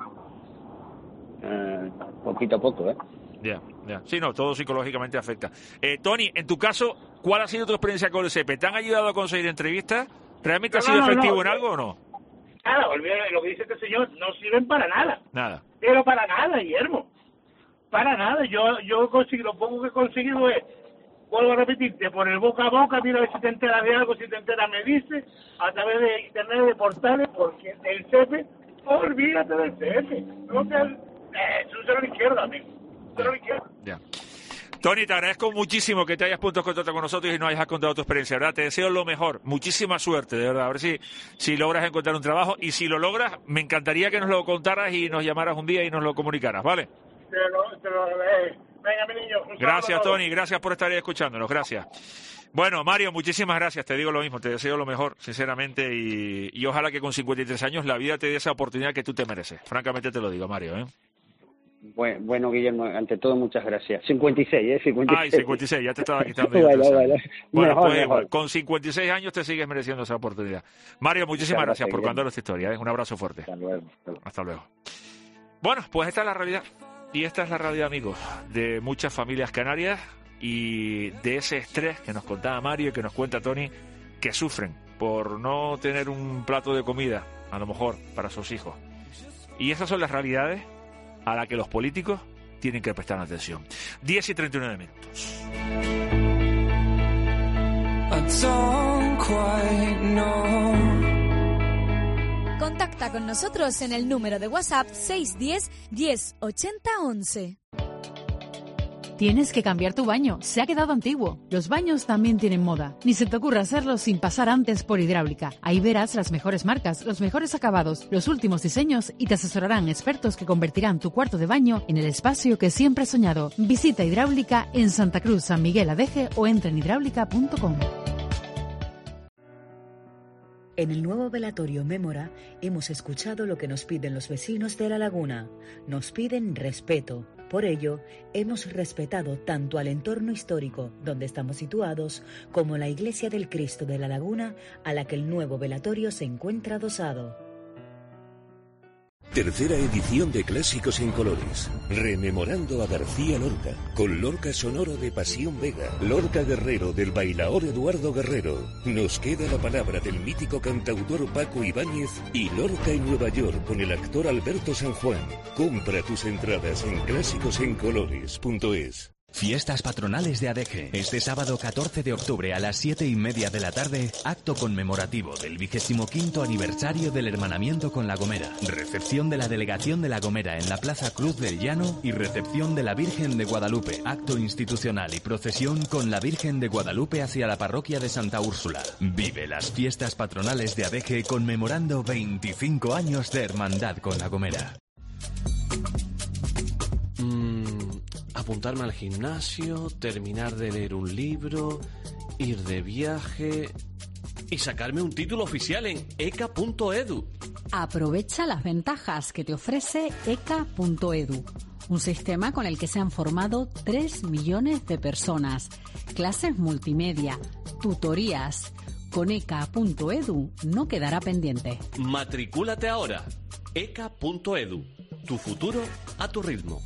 eh, poquito a poco, ¿eh? Ya, yeah, ya. Yeah. Sí, no, todo psicológicamente afecta. Eh, Tony, en tu caso, ¿cuál ha sido tu experiencia con el C E P? ¿Te han ayudado a conseguir entrevistas? ¿Realmente no, ha sido no, efectivo no, en algo o no? Nada, olvídate lo que dice este señor, no sirven para nada. Nada. Pero para nada, Guillermo. Para nada. Yo yo consigo, lo poco que he conseguido es, vuelvo a repetirte, por el boca a boca, mira a ver si te enteras de algo, si te enteras me dice, a través de internet, de portales, porque el C E P, olvídate del C E P. No te, eh, es un cero a la izquierda, amigo. Cero a la izquierda. Ya. Tony, te agradezco muchísimo que te hayas puesto en contacto con nosotros y nos hayas contado tu experiencia, ¿verdad? Te deseo lo mejor, muchísima suerte, de verdad. A ver si, si logras encontrar un trabajo, y si lo logras, me encantaría que nos lo contaras y nos llamaras un día y nos lo comunicaras, ¿vale? Te lo, te lo agradezco. Venga, mi niño. Gracias, Tony. Gracias por estar ahí escuchándonos. Gracias. Bueno, Mario, muchísimas gracias. Te digo lo mismo. Te deseo lo mejor, sinceramente. Y, y ojalá que con cincuenta y tres años la vida te dé esa oportunidad que tú te mereces. Francamente te lo digo, Mario, ¿eh? Bueno, bueno, Guillermo, ante todo, muchas gracias. cincuenta y seis, ¿eh? cincuenta y seis. Ay, cincuenta y seis, ya te estaba quitando. bueno, bueno, bueno mejor, pues mejor. igual, con cincuenta y seis años te sigues mereciendo esa oportunidad. Mario, muchísimas Muchas gracias, gracias por Guillermo. contarnos esta historia. ¿eh? Un abrazo fuerte. Hasta luego. Hasta luego. Hasta luego. Bueno, pues esta es la realidad. Y esta es la realidad, amigos, de muchas familias canarias y de ese estrés que nos contaba Mario y que nos cuenta Tony, que sufren por no tener un plato de comida, a lo mejor, para sus hijos. Y esas son las realidades a las que los políticos tienen que prestar atención. diez y treinta y nueve minutos. Contacta con nosotros en el número de WhatsApp seis uno cero, diez, ochenta, once. Tienes que cambiar tu baño, se ha quedado antiguo. Los baños también tienen moda. Ni se te ocurra hacerlo sin pasar antes por Hidráulica. Ahí verás las mejores marcas, los mejores acabados, los últimos diseños y te asesorarán expertos que convertirán tu cuarto de baño en el espacio que siempre has soñado. Visita Hidráulica en Santa Cruz, San Miguel Adeje o entra en hidráulica punto com. En el nuevo velatorio Mémora hemos escuchado lo que nos piden los vecinos de La Laguna. Nos piden respeto. Por ello, hemos respetado tanto al entorno histórico donde estamos situados como la Iglesia del Cristo de La Laguna, a la que el nuevo velatorio se encuentra adosado. Tercera edición de Clásicos en Colores, rememorando a García Lorca, con Lorca sonoro de Pasión Vega, Lorca Guerrero del bailaor Eduardo Guerrero. Nos queda la palabra del mítico cantautor Paco Ibáñez y Lorca en Nueva York con el actor Alberto San Juan. Compra tus entradas en clásicos en colores punto es. Fiestas patronales de Adeje. Este sábado catorce de octubre a las siete y media de la tarde, acto conmemorativo del vigésimo quinto aniversario del hermanamiento con La Gomera. Recepción de la delegación de La Gomera en la Plaza Cruz del Llano y recepción de la Virgen de Guadalupe. Acto institucional y procesión con la Virgen de Guadalupe hacia la parroquia de Santa Úrsula. Vive las fiestas patronales de Adeje conmemorando veinticinco años de hermandad con La Gomera. Mm, apuntarme al gimnasio, terminar de leer un libro, ir de viaje y sacarme un título oficial en e c a punto e d u. Aprovecha las ventajas que te ofrece e c a punto e d u, un sistema con el que se han formado tres millones de personas, clases multimedia, tutorías. Con e c a punto e d u no quedará pendiente. Matricúlate ahora. e c a punto e d u. Tu futuro a tu ritmo.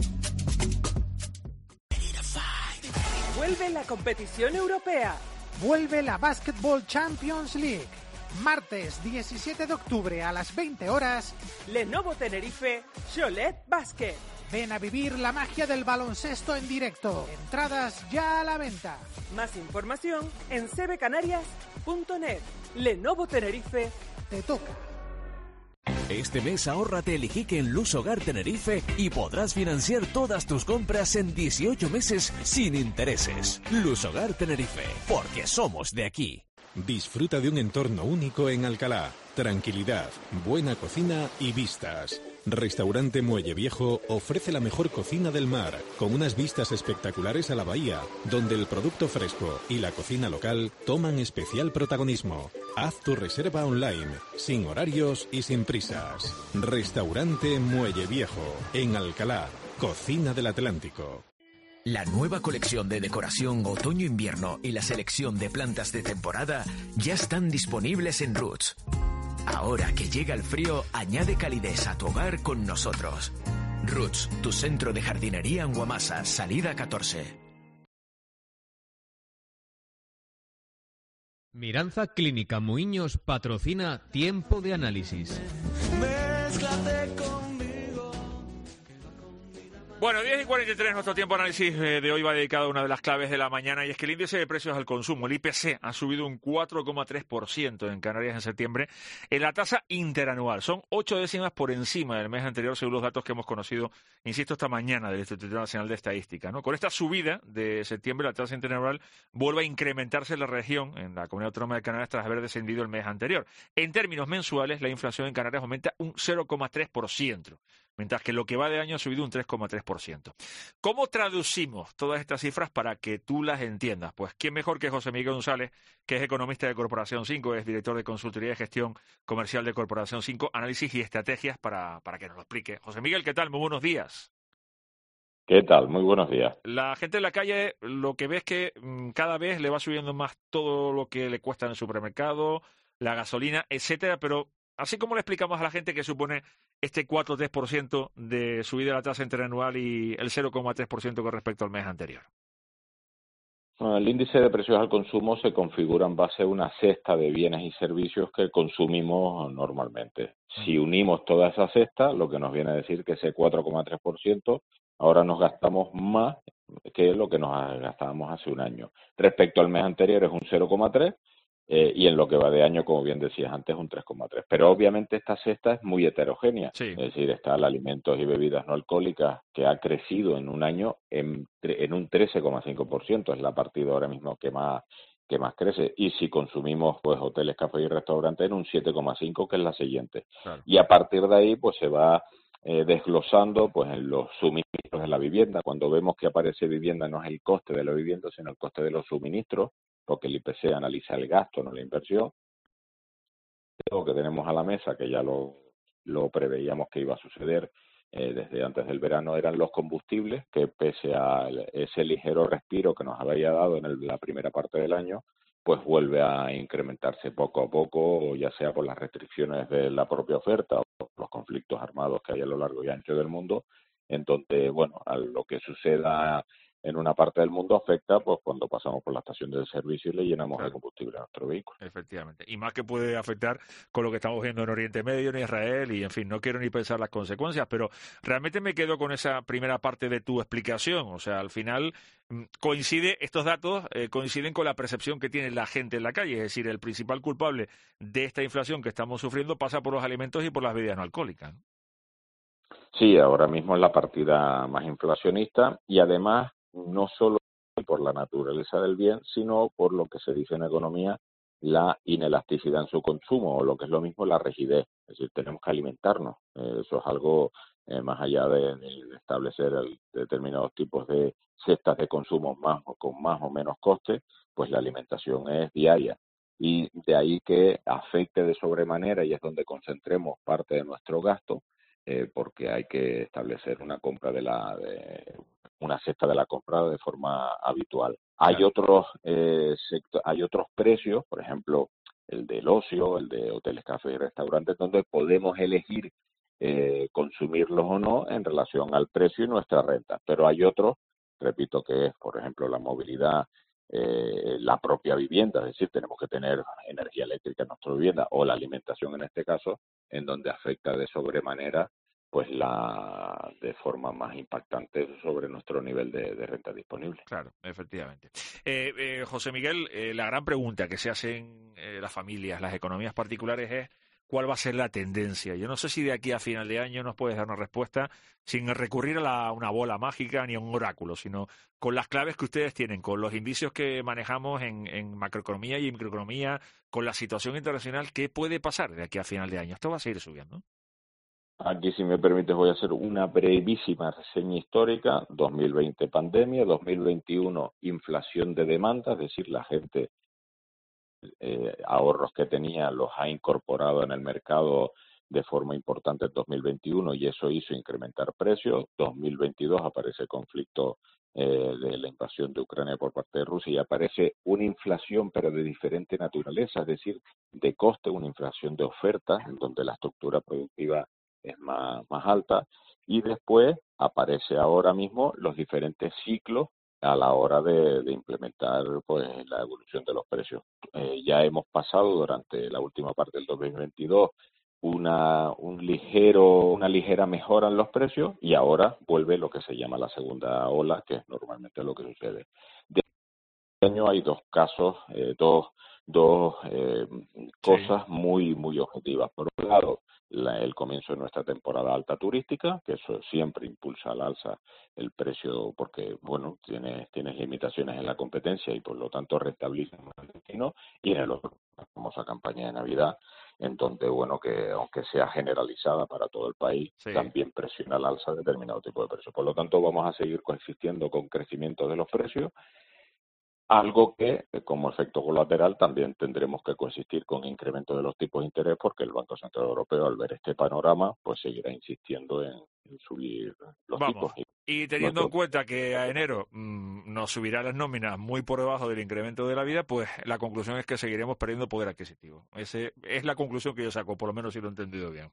Vuelve la competición europea. Vuelve la Basketball Champions League. Martes diecisiete de octubre a las veinte horas. Lenovo Tenerife, Cholet Basket. Ven a vivir la magia del baloncesto en directo. Entradas ya a la venta. Más información en c b canarias punto net. Lenovo Tenerife, te toca. Este mes ahórrate el Ijique en Luz Hogar Tenerife y podrás financiar todas tus compras en dieciocho meses sin intereses. Luz Hogar Tenerife, porque somos de aquí. Disfruta de un entorno único en Alcalá. Tranquilidad, buena cocina y vistas. Restaurante Muelle Viejo ofrece la mejor cocina del mar, con unas vistas espectaculares a la bahía, donde el producto fresco y la cocina local toman especial protagonismo. Haz tu reserva online, sin horarios y sin prisas. Restaurante Muelle Viejo, en Alcalá, cocina del Atlántico. La nueva colección de decoración otoño-invierno y la selección de plantas de temporada ya están disponibles en Roots. Ahora que llega el frío, añade calidez a tu hogar con nosotros. Roots, tu centro de jardinería en Guamasa, salida catorce. Miranza Clínica Muiños patrocina Tiempo de Análisis. Mézclate conmigo. Bueno, diez y cuarenta y tres, nuestro tiempo de análisis de hoy va dedicado a una de las claves de la mañana, y es que el índice de precios al consumo, el I P C, ha subido un cuatro coma tres por ciento en Canarias en septiembre en la tasa interanual. Son ocho décimas por encima del mes anterior, según los datos que hemos conocido, insisto, esta mañana del Instituto Nacional de Estadística, ¿no? Con esta subida de septiembre, la tasa interanual vuelve a incrementarse en la región, en la Comunidad Autónoma de Canarias, tras haber descendido el mes anterior. En términos mensuales, la inflación en Canarias aumenta un cero coma tres por ciento. Mientras que lo que va de año ha subido un tres coma tres por ciento. ¿Cómo traducimos todas estas cifras para que tú las entiendas? Pues quién mejor que José Miguel González, que es economista de Corporación cinco, es director de consultoría y gestión comercial de Corporación cinco, análisis y estrategias para, para que nos lo explique. José Miguel, ¿qué tal? Muy buenos días. ¿Qué tal? Muy buenos días. La gente en la calle lo que ve es que mmm, cada vez le va subiendo más todo lo que le cuesta en el supermercado, la gasolina, etcétera, pero así como le explicamos a la gente que supone este cuatro o tres por ciento de subida de la tasa interanual y el cero coma tres por ciento con respecto al mes anterior. Bueno, el índice de precios al consumo se configura en base a una cesta de bienes y servicios que consumimos normalmente. Si unimos toda esa cesta, lo que nos viene a decir que ese cuatro coma tres por ciento ahora nos gastamos más que lo que nos gastábamos hace un año. Respecto al mes anterior es un cero coma tres por ciento eh, y en lo que va de año, como bien decías antes, un tres coma tres por ciento. Pero obviamente esta cesta es muy heterogénea. Sí. Es decir, está el alimentos y bebidas no alcohólicas, que ha crecido en un año en, en un trece coma cinco por ciento. Es la partida ahora mismo que más que más crece. Y si consumimos pues hoteles, cafés y restaurantes, en un siete coma cinco, que es la siguiente. Claro. Y a partir de ahí pues se va eh, desglosando pues en los suministros de la vivienda. Cuando vemos que aparece vivienda, no es el coste de la vivienda, sino el coste de los suministros, porque el I P C analiza el gasto, no la inversión. Lo que tenemos a la mesa, que ya lo, lo preveíamos que iba a suceder eh, desde antes del verano, eran los combustibles, que pese a ese ligero respiro que nos había dado en el, la primera parte del año, pues vuelve a incrementarse poco a poco, ya sea por las restricciones de la propia oferta o por los conflictos armados que hay a lo largo y ancho del mundo. Entonces, bueno, a lo que suceda en una parte del mundo afecta pues cuando pasamos por la estación del servicio y le llenamos claro. de combustible a nuestro vehículo. Efectivamente. Y más que puede afectar con lo que estamos viendo en Oriente Medio, en Israel, y en fin, no quiero ni pensar las consecuencias, pero realmente me quedo con esa primera parte de tu explicación. O sea, al final coincide, estos datos eh, coinciden con la percepción que tiene la gente en la calle. Es decir, el principal culpable de esta inflación que estamos sufriendo pasa por los alimentos y por las bebidas no alcohólicas, ¿no? Sí, ahora mismo es la partida más inflacionista y además no solo por la naturaleza del bien, sino por lo que se dice en economía, la inelasticidad en su consumo, o lo que es lo mismo, la rigidez. Es decir, tenemos que alimentarnos. Eh, eso es algo eh, más allá de, de establecer el, determinados tipos de cestas de consumo más o con más o menos coste, pues la alimentación es diaria. Y de ahí que afecte de sobremanera, y es donde concentremos parte de nuestro gasto, eh, porque hay que establecer una compra de la... De, una cesta de la compra de forma habitual. Hay claro. otros eh, sector, hay otros precios, por ejemplo, el del ocio, el de hoteles, cafés y restaurantes, donde podemos elegir eh, consumirlos o no en relación al precio y nuestra renta. Pero hay otros, repito, que es, por ejemplo, la movilidad, eh, la propia vivienda, es decir, tenemos que tener energía eléctrica en nuestra vivienda, o la alimentación en este caso, en donde afecta de sobremanera pues la de forma más impactante sobre nuestro nivel de, de renta disponible. Claro, efectivamente. Eh, eh, José Miguel, eh, la gran pregunta que se hacen eh, las familias, las economías particulares es ¿cuál va a ser la tendencia? Yo no sé si de aquí a final de año nos puedes dar una respuesta sin recurrir a la, una bola mágica ni a un oráculo, sino con las claves que ustedes tienen, con los indicios que manejamos en, en macroeconomía y microeconomía, con la situación internacional. ¿Qué puede pasar de aquí a final de año? Esto va a seguir subiendo. Aquí, si me permites, voy a hacer una brevísima reseña histórica. dos mil veinte pandemia, dos mil veintiuno inflación de demanda, es decir, la gente eh, ahorros que tenía los ha incorporado en el mercado de forma importante en dos mil veintiuno y eso hizo incrementar precios. dos mil veintidós aparece el conflicto eh, de la invasión de Ucrania por parte de Rusia y aparece una inflación pero de diferente naturaleza, es decir, de coste, una inflación de oferta, en donde la estructura productiva es más, más alta, y después aparece ahora mismo los diferentes ciclos a la hora de, de implementar pues la evolución de los precios. Eh, ya hemos pasado durante la última parte del dos mil veintidós una un ligero una ligera mejora en los precios y ahora vuelve lo que se llama la segunda ola, que es normalmente lo que sucede. De este año hay dos casos, eh, dos dos eh, cosas sí. muy muy objetivas. Por un lado, La, el comienzo de nuestra temporada alta turística, que eso siempre impulsa al alza el precio porque, bueno, tienes, tienes limitaciones en la competencia y por lo tanto restabiliza el destino, y en el otro, la famosa campaña de Navidad, en donde, bueno, que aunque sea generalizada para todo el país, sí. también presiona al alza determinado tipo de precios. Por lo tanto, vamos a seguir coexistiendo con crecimiento de los precios, algo que, como efecto colateral, también tendremos que coexistir con incremento de los tipos de interés, porque el Banco Central Europeo, al ver este panorama, pues seguirá insistiendo en, en subir los Vamos. tipos. Y teniendo en cuenta que a enero mmm, nos subirá las nóminas muy por debajo del incremento de la vida, pues la conclusión es que seguiremos perdiendo poder adquisitivo. Esa es la conclusión que yo saco, por lo menos si lo he entendido bien.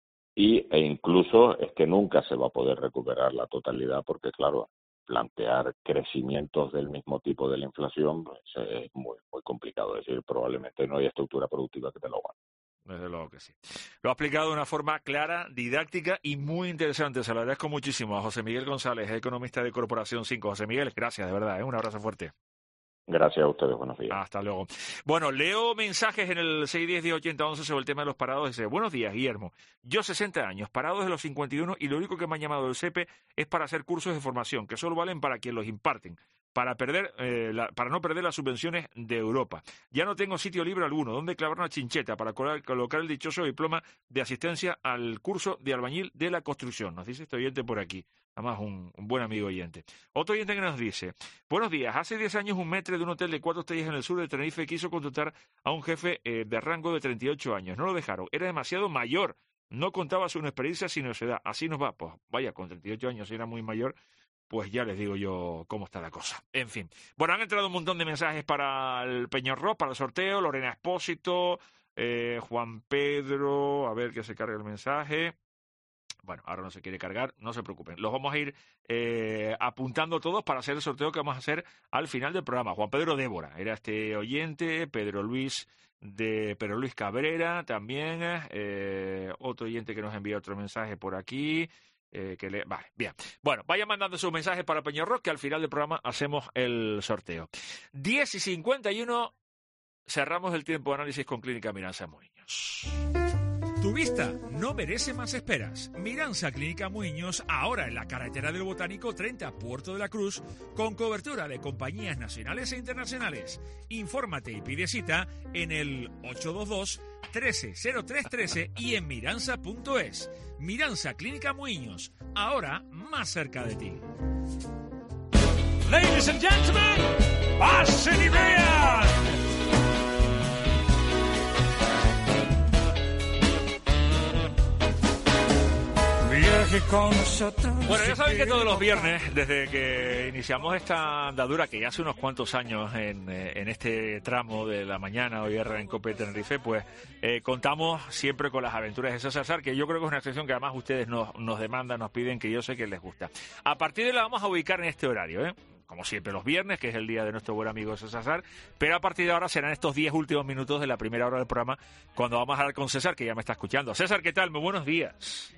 Y e incluso es que nunca se va a poder recuperar la totalidad porque, claro, plantear crecimientos del mismo tipo de la inflación pues, es muy muy complicado. Es decir, probablemente no hay estructura productiva que te lo aguante. Desde luego que sí. Lo ha explicado de una forma clara, didáctica y muy interesante. Se lo agradezco muchísimo a José Miguel González, economista de Corporación cinco. José Miguel, gracias, de verdad, ¿eh? Un abrazo fuerte. Gracias a ustedes, buenos días. Hasta luego. Bueno, leo mensajes en el seis uno cero, diez ochenta once sobre el tema de los parados. Dice, buenos días, Guillermo. Yo sesenta años, parado desde los cincuenta y uno y lo único que me ha llamado el C E P E es para hacer cursos de formación, que solo valen para quien los imparten, para perder, eh, la, para no perder las subvenciones de Europa. Ya no tengo sitio libre alguno donde clavar una chincheta para colocar el dichoso diploma de asistencia al curso de albañil de la construcción. Nos dice este oyente por aquí. Además, un, un buen amigo oyente. Otro oyente que nos dice, buenos días, hace diez años un maître de un hotel de cuatro estrellas en el sur de Tenerife quiso contratar a un jefe eh, de rango de treinta y ocho años. No lo dejaron, era demasiado mayor, no contaba su experiencia sino su edad. Así nos va, pues vaya, con treinta y ocho años era muy mayor, pues ya les digo yo cómo está la cosa. En fin. Bueno, han entrado un montón de mensajes para el Peñarroz, para el sorteo, Lorena Espósito, eh, Juan Pedro, a ver que se cargue el mensaje. Bueno, ahora no se quiere cargar, no se preocupen. Los vamos a ir eh, apuntando todos para hacer el sorteo que vamos a hacer al final del programa. Juan Pedro Débora era este oyente, Pedro Luis de Pedro Luis Cabrera también, eh, otro oyente que nos envía otro mensaje por aquí. Eh, que le... Vale, bien. Bueno, vayan mandando sus mensajes para Peñarroz, que al final del programa hacemos el sorteo. diez y cincuenta y uno, cerramos el tiempo de análisis con Clínica Miranza Muiños. Tu vista no merece más esperas. Miranza Clínica Muiños, ahora en la carretera del Botánico treinta, Puerto de la Cruz, con cobertura de compañías nacionales e internacionales. Infórmate y pide cita en el ocho dos dos, trece cero tres trece y en miranza punto es. Miranza Clínica Muiños, ahora más cerca de ti. Ladies and gentlemen, pasen y vean. Bueno, ya saben que todos los viernes, desde que iniciamos esta andadura, que ya hace unos cuantos años en, en este tramo de la mañana, hoy en COPE Tenerife, pues eh, contamos siempre con las aventuras de César Sar, que yo creo que es una sección que además ustedes nos, nos demandan, nos piden, que yo sé que les gusta. A partir de la vamos a ubicar en este horario, ¿eh? Como siempre los viernes, que es el día de nuestro buen amigo César Sar, pero a partir de ahora serán estos diez últimos minutos de la primera hora del programa, cuando vamos a hablar con César, que ya me está escuchando. César, ¿qué tal? Muy buenos días.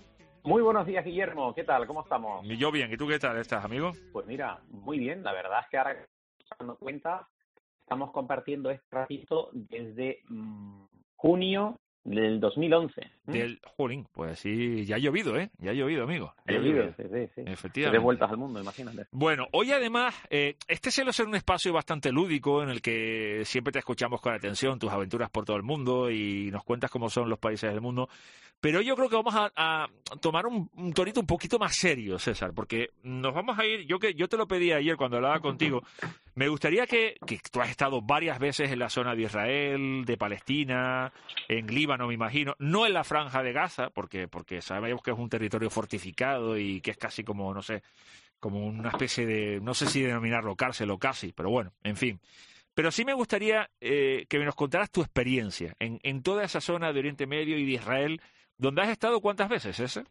Muy buenos días, Guillermo. ¿Qué tal? ¿Cómo estamos? Y yo bien. ¿Y tú qué tal estás, amigo? Pues mira, muy bien. La verdad es que ahora, dando cuenta, estamos compartiendo este ratito desde mmm, junio del dos mil once. ¿Mm? Del jolín, pues sí, ya ha llovido, ¿eh? Ya ha llovido, amigo. Ya ha llovido, sí, sí, sí. Efectivamente. De vueltas al mundo, imagínate. Bueno, hoy además, eh, este suele ser un espacio bastante lúdico en el que siempre te escuchamos con atención, tus aventuras por todo el mundo y nos cuentas cómo son los países del mundo. Pero yo creo que vamos a, a tomar un, un tonito un poquito más serio, César, porque nos vamos a ir, yo que yo te lo pedí ayer cuando hablaba contigo, me gustaría que, que tú has estado varias veces en la zona de Israel, de Palestina, en Líbano, me imagino, no en la Franja de Gaza, porque, porque sabemos que es un territorio fortificado y que es casi como, no sé, como una especie de, no sé si denominarlo cárcel o casi, pero bueno, en fin. Pero sí me gustaría eh, que nos contaras tu experiencia en, en toda esa zona de Oriente Medio y de Israel. ¿Dónde has estado cuántas veces, ese?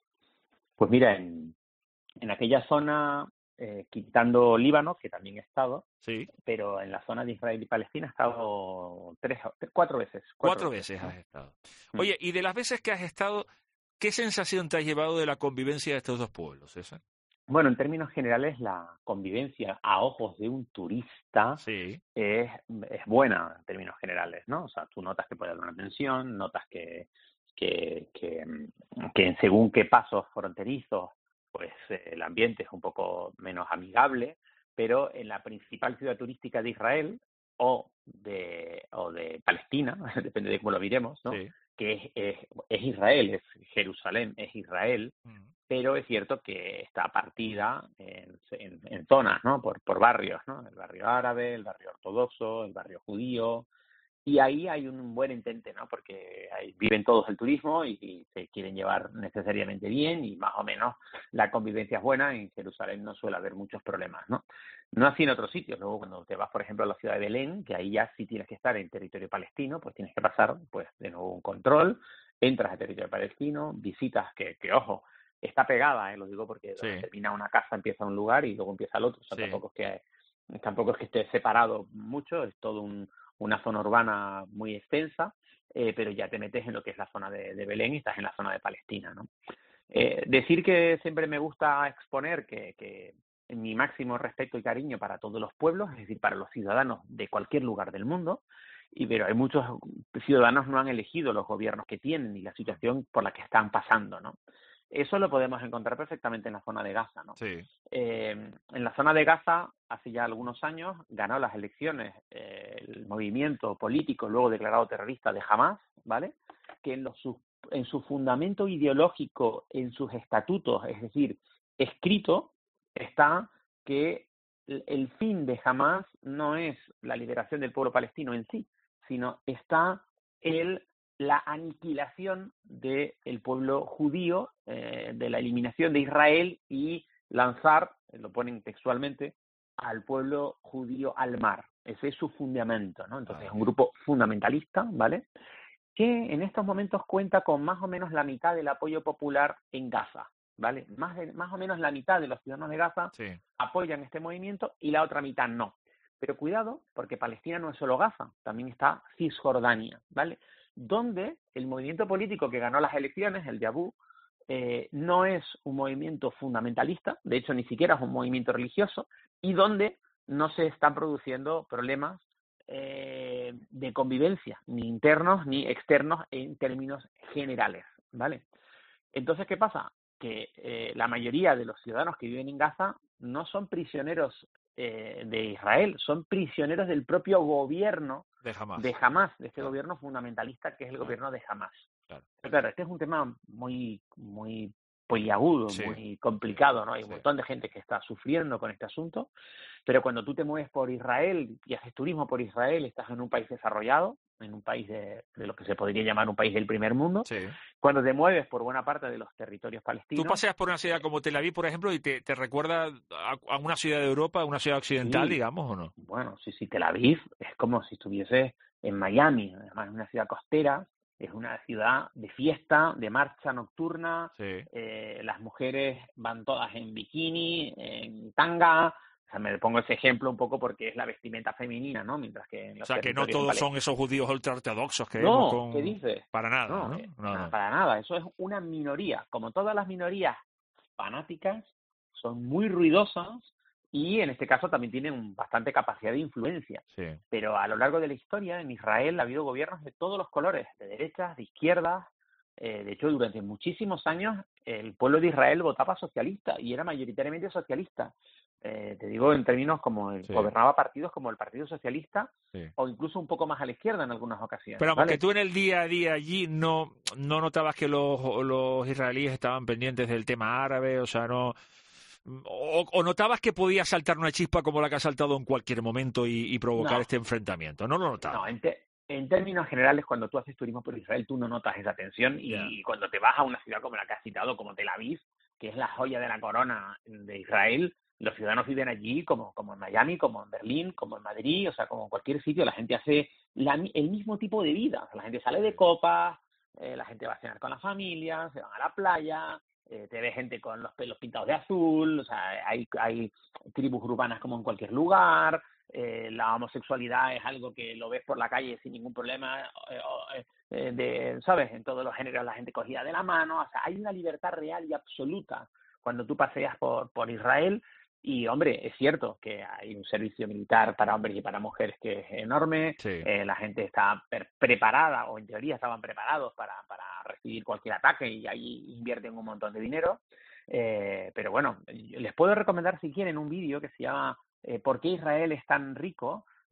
Pues mira, en, en aquella zona, eh, quitando Líbano, que también he estado, sí, pero en la zona de Israel y Palestina he estado tres, cuatro veces. Cuatro, cuatro veces, veces has estado. Mm. Oye, y de las veces que has estado, ¿qué sensación te has llevado de la convivencia de estos dos pueblos, ese? Bueno, en términos generales, la convivencia a ojos de un turista sí. es, es buena en términos generales, ¿no? O sea, tú notas que puede haber una tensión, notas que... Que, que, que según qué pasos fronterizos, pues eh, el ambiente es un poco menos amigable, pero en la principal ciudad turística de Israel o de o de Palestina, depende de cómo lo miremos, ¿no? Sí. Que es, es, es Israel, es Jerusalén, es Israel, mm. pero es cierto que está partida en, en, en zonas, ¿no? Por, por barrios, ¿no? El barrio árabe, el barrio ortodoxo, el barrio judío. Y ahí hay un buen entente, ¿no? Porque ahí viven todos el turismo y, y se quieren llevar necesariamente bien y más o menos la convivencia es buena. En Jerusalén no suele haber muchos problemas, ¿no? No así en otros sitios. Luego cuando te vas, por ejemplo, a la ciudad de Belén, que ahí ya sí tienes que estar en territorio palestino, pues tienes que pasar, pues, de nuevo un control, entras a territorio palestino, visitas que, que ojo, está pegada, ¿eh? Lo digo porque Sí. termina una casa, empieza un lugar y luego empieza el otro. O sea, Sí. tampoco es que tampoco es que esté separado mucho, es todo un una zona urbana muy extensa, eh, pero ya te metes en lo que es la zona de, de Belén y estás en la zona de Palestina, ¿no? Eh, decir que siempre me gusta exponer que, que mi máximo respeto y cariño para todos los pueblos, es decir, para los ciudadanos de cualquier lugar del mundo, y pero hay muchos ciudadanos no han elegido los gobiernos que tienen y la situación por la que están pasando, ¿no? Eso lo podemos encontrar perfectamente en la zona de Gaza, ¿no? Sí. Eh, en la zona de Gaza, hace ya algunos años, ganó las elecciones eh, el movimiento político luego declarado terrorista de Hamas, ¿vale? Que en, los, en su fundamento ideológico, en sus estatutos, es decir, escrito, está que el, el fin de Hamas no es la liberación del pueblo palestino en sí, sino está el la aniquilación del pueblo judío, eh, de la eliminación de Israel y lanzar, lo ponen textualmente, al pueblo judío al mar. Ese es su fundamento, ¿no? Entonces es un grupo fundamentalista, ¿vale? Que en estos momentos cuenta con más o menos la mitad del apoyo popular en Gaza, ¿vale? Más, de, más o menos la mitad de los ciudadanos de Gaza sí. apoyan este movimiento y la otra mitad no. Pero cuidado, porque Palestina no es solo Gaza, también está Cisjordania, ¿vale? Donde el movimiento político que ganó las elecciones, el Yabú, eh, no es un movimiento fundamentalista, de hecho ni siquiera es un movimiento religioso, y donde no se están produciendo problemas eh, de convivencia, ni internos ni externos en términos generales, ¿vale? Entonces, ¿qué pasa? Que eh, la mayoría de los ciudadanos que viven en Gaza no son prisioneros eh, de Israel, son prisioneros del propio gobierno de Hamas, de, Hamas, de este claro. gobierno fundamentalista que es el Claro. gobierno de Hamas. Claro. Pero claro, este es un tema muy muy poliagudo, Sí. muy complicado, ¿no? Hay un Sí. montón de gente que está sufriendo con este asunto, pero cuando tú te mueves por Israel y haces turismo por Israel, estás en un país desarrollado, en un país de, de lo que se podría llamar un país del primer mundo. Sí. Cuando te mueves por buena parte de los territorios palestinos. Tú paseas por una ciudad como Tel Aviv, por ejemplo, y te, te recuerda a, a una ciudad de Europa, a una ciudad occidental, Sí. digamos, ¿o no? Bueno, sí, sí, Tel Aviv es como si estuvieses en Miami, además es una ciudad costera, es una ciudad de fiesta, de marcha nocturna, Sí. eh, las mujeres van todas en bikini, en tanga, o sea, me pongo ese ejemplo un poco porque es la vestimenta femenina, ¿no? Mientras que en los O sea, que no territorios todos palestinos- son esos judíos ultraortodoxos que No, vemos con... ¿qué dices? Para nada, No, ¿no? eh, No, nada, no. para nada, eso es una minoría. Como todas las minorías fanáticas, son muy ruidosas y en este caso también tienen bastante capacidad de influencia. Sí. Pero a lo largo de la historia en Israel ha habido gobiernos de todos los colores, de derechas, de izquierdas. Eh, de hecho, durante muchísimos años el pueblo de Israel votaba socialista y era mayoritariamente socialista. Eh, te digo en términos como el, Sí. gobernaba partidos como el Partido Socialista Sí. o incluso un poco más a la izquierda en algunas ocasiones. Pero vamos, ¿vale? que tú en el día a día allí no, no notabas que los, los israelíes estaban pendientes del tema árabe, o sea, no... O, o notabas que podía saltar una chispa como la que ha saltado en cualquier momento y, y provocar No. este enfrentamiento. No lo notabas. No, en, te- en términos generales, cuando tú haces turismo por Israel, tú no notas esa tensión y Ya. cuando te vas a una ciudad como la que has citado, como Tel Aviv, que es la joya de la corona de Israel, los ciudadanos viven allí como, como en Miami, como en Berlín, como en Madrid, o sea, como en cualquier sitio, la gente hace la mi- el mismo tipo de vida. La gente sale de copas, eh, la gente va a cenar con la familia, se van a la playa, eh, te ves gente con los pelos pintados de azul, o sea, hay, hay tribus urbanas como en cualquier lugar, eh, la homosexualidad es algo que lo ves por la calle sin ningún problema, eh, eh, eh, de, ¿sabes? En todos los géneros la gente cogida de la mano, o sea, hay una libertad real y absoluta cuando tú paseas por, por Israel. Y, hombre, es cierto que hay un servicio militar para hombres y para mujeres que es enorme. Sí. Eh, la gente está per- preparada, o en teoría estaban preparados para, para recibir cualquier ataque y ahí invierten un montón de dinero. Eh, pero bueno, yo les puedo recomendar si quieren un vídeo que se llama eh, ¿Por qué Israel es tan rico?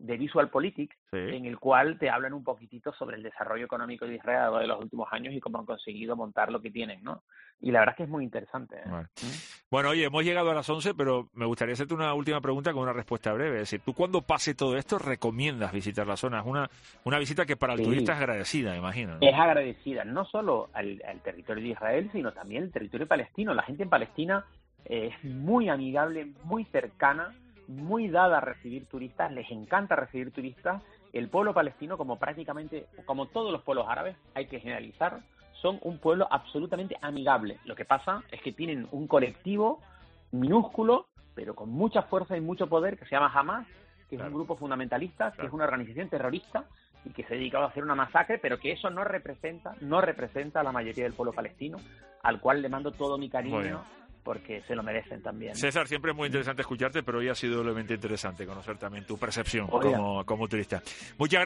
de VisualPolitik, sí. en el cual te hablan un poquitito sobre el desarrollo económico de Israel a lo largo de los últimos años y cómo han conseguido montar lo que tienen, ¿no? Y la verdad es que es muy interesante. ¿eh? Vale. ¿Mm? Bueno, oye, hemos llegado a las once, pero me gustaría hacerte una última pregunta con una respuesta breve. Es decir, tú cuando pase todo esto recomiendas visitar la zona. Es una, una visita que para el Sí. turista es agradecida, me imagino, ¿no? Es agradecida, no solo al, al territorio de Israel, sino también al territorio palestino. La gente en Palestina eh, es muy amigable, muy cercana, muy dada a recibir turistas, les encanta recibir turistas. El pueblo palestino, como prácticamente, como todos los pueblos árabes, hay que generalizar, son un pueblo absolutamente amigable. Lo que pasa es que tienen un colectivo minúsculo, pero con mucha fuerza y mucho poder, que se llama Hamas, que claro. es un grupo fundamentalista, claro. que es una organización terrorista y que se ha dedicado a hacer una masacre, pero que eso no representa, no representa a la mayoría del pueblo palestino, al cual le mando todo mi cariño. Bueno. Porque se lo merecen también. César, siempre es muy interesante escucharte, pero hoy ha sido doblemente interesante conocer también tu percepción como, como turista. Muchas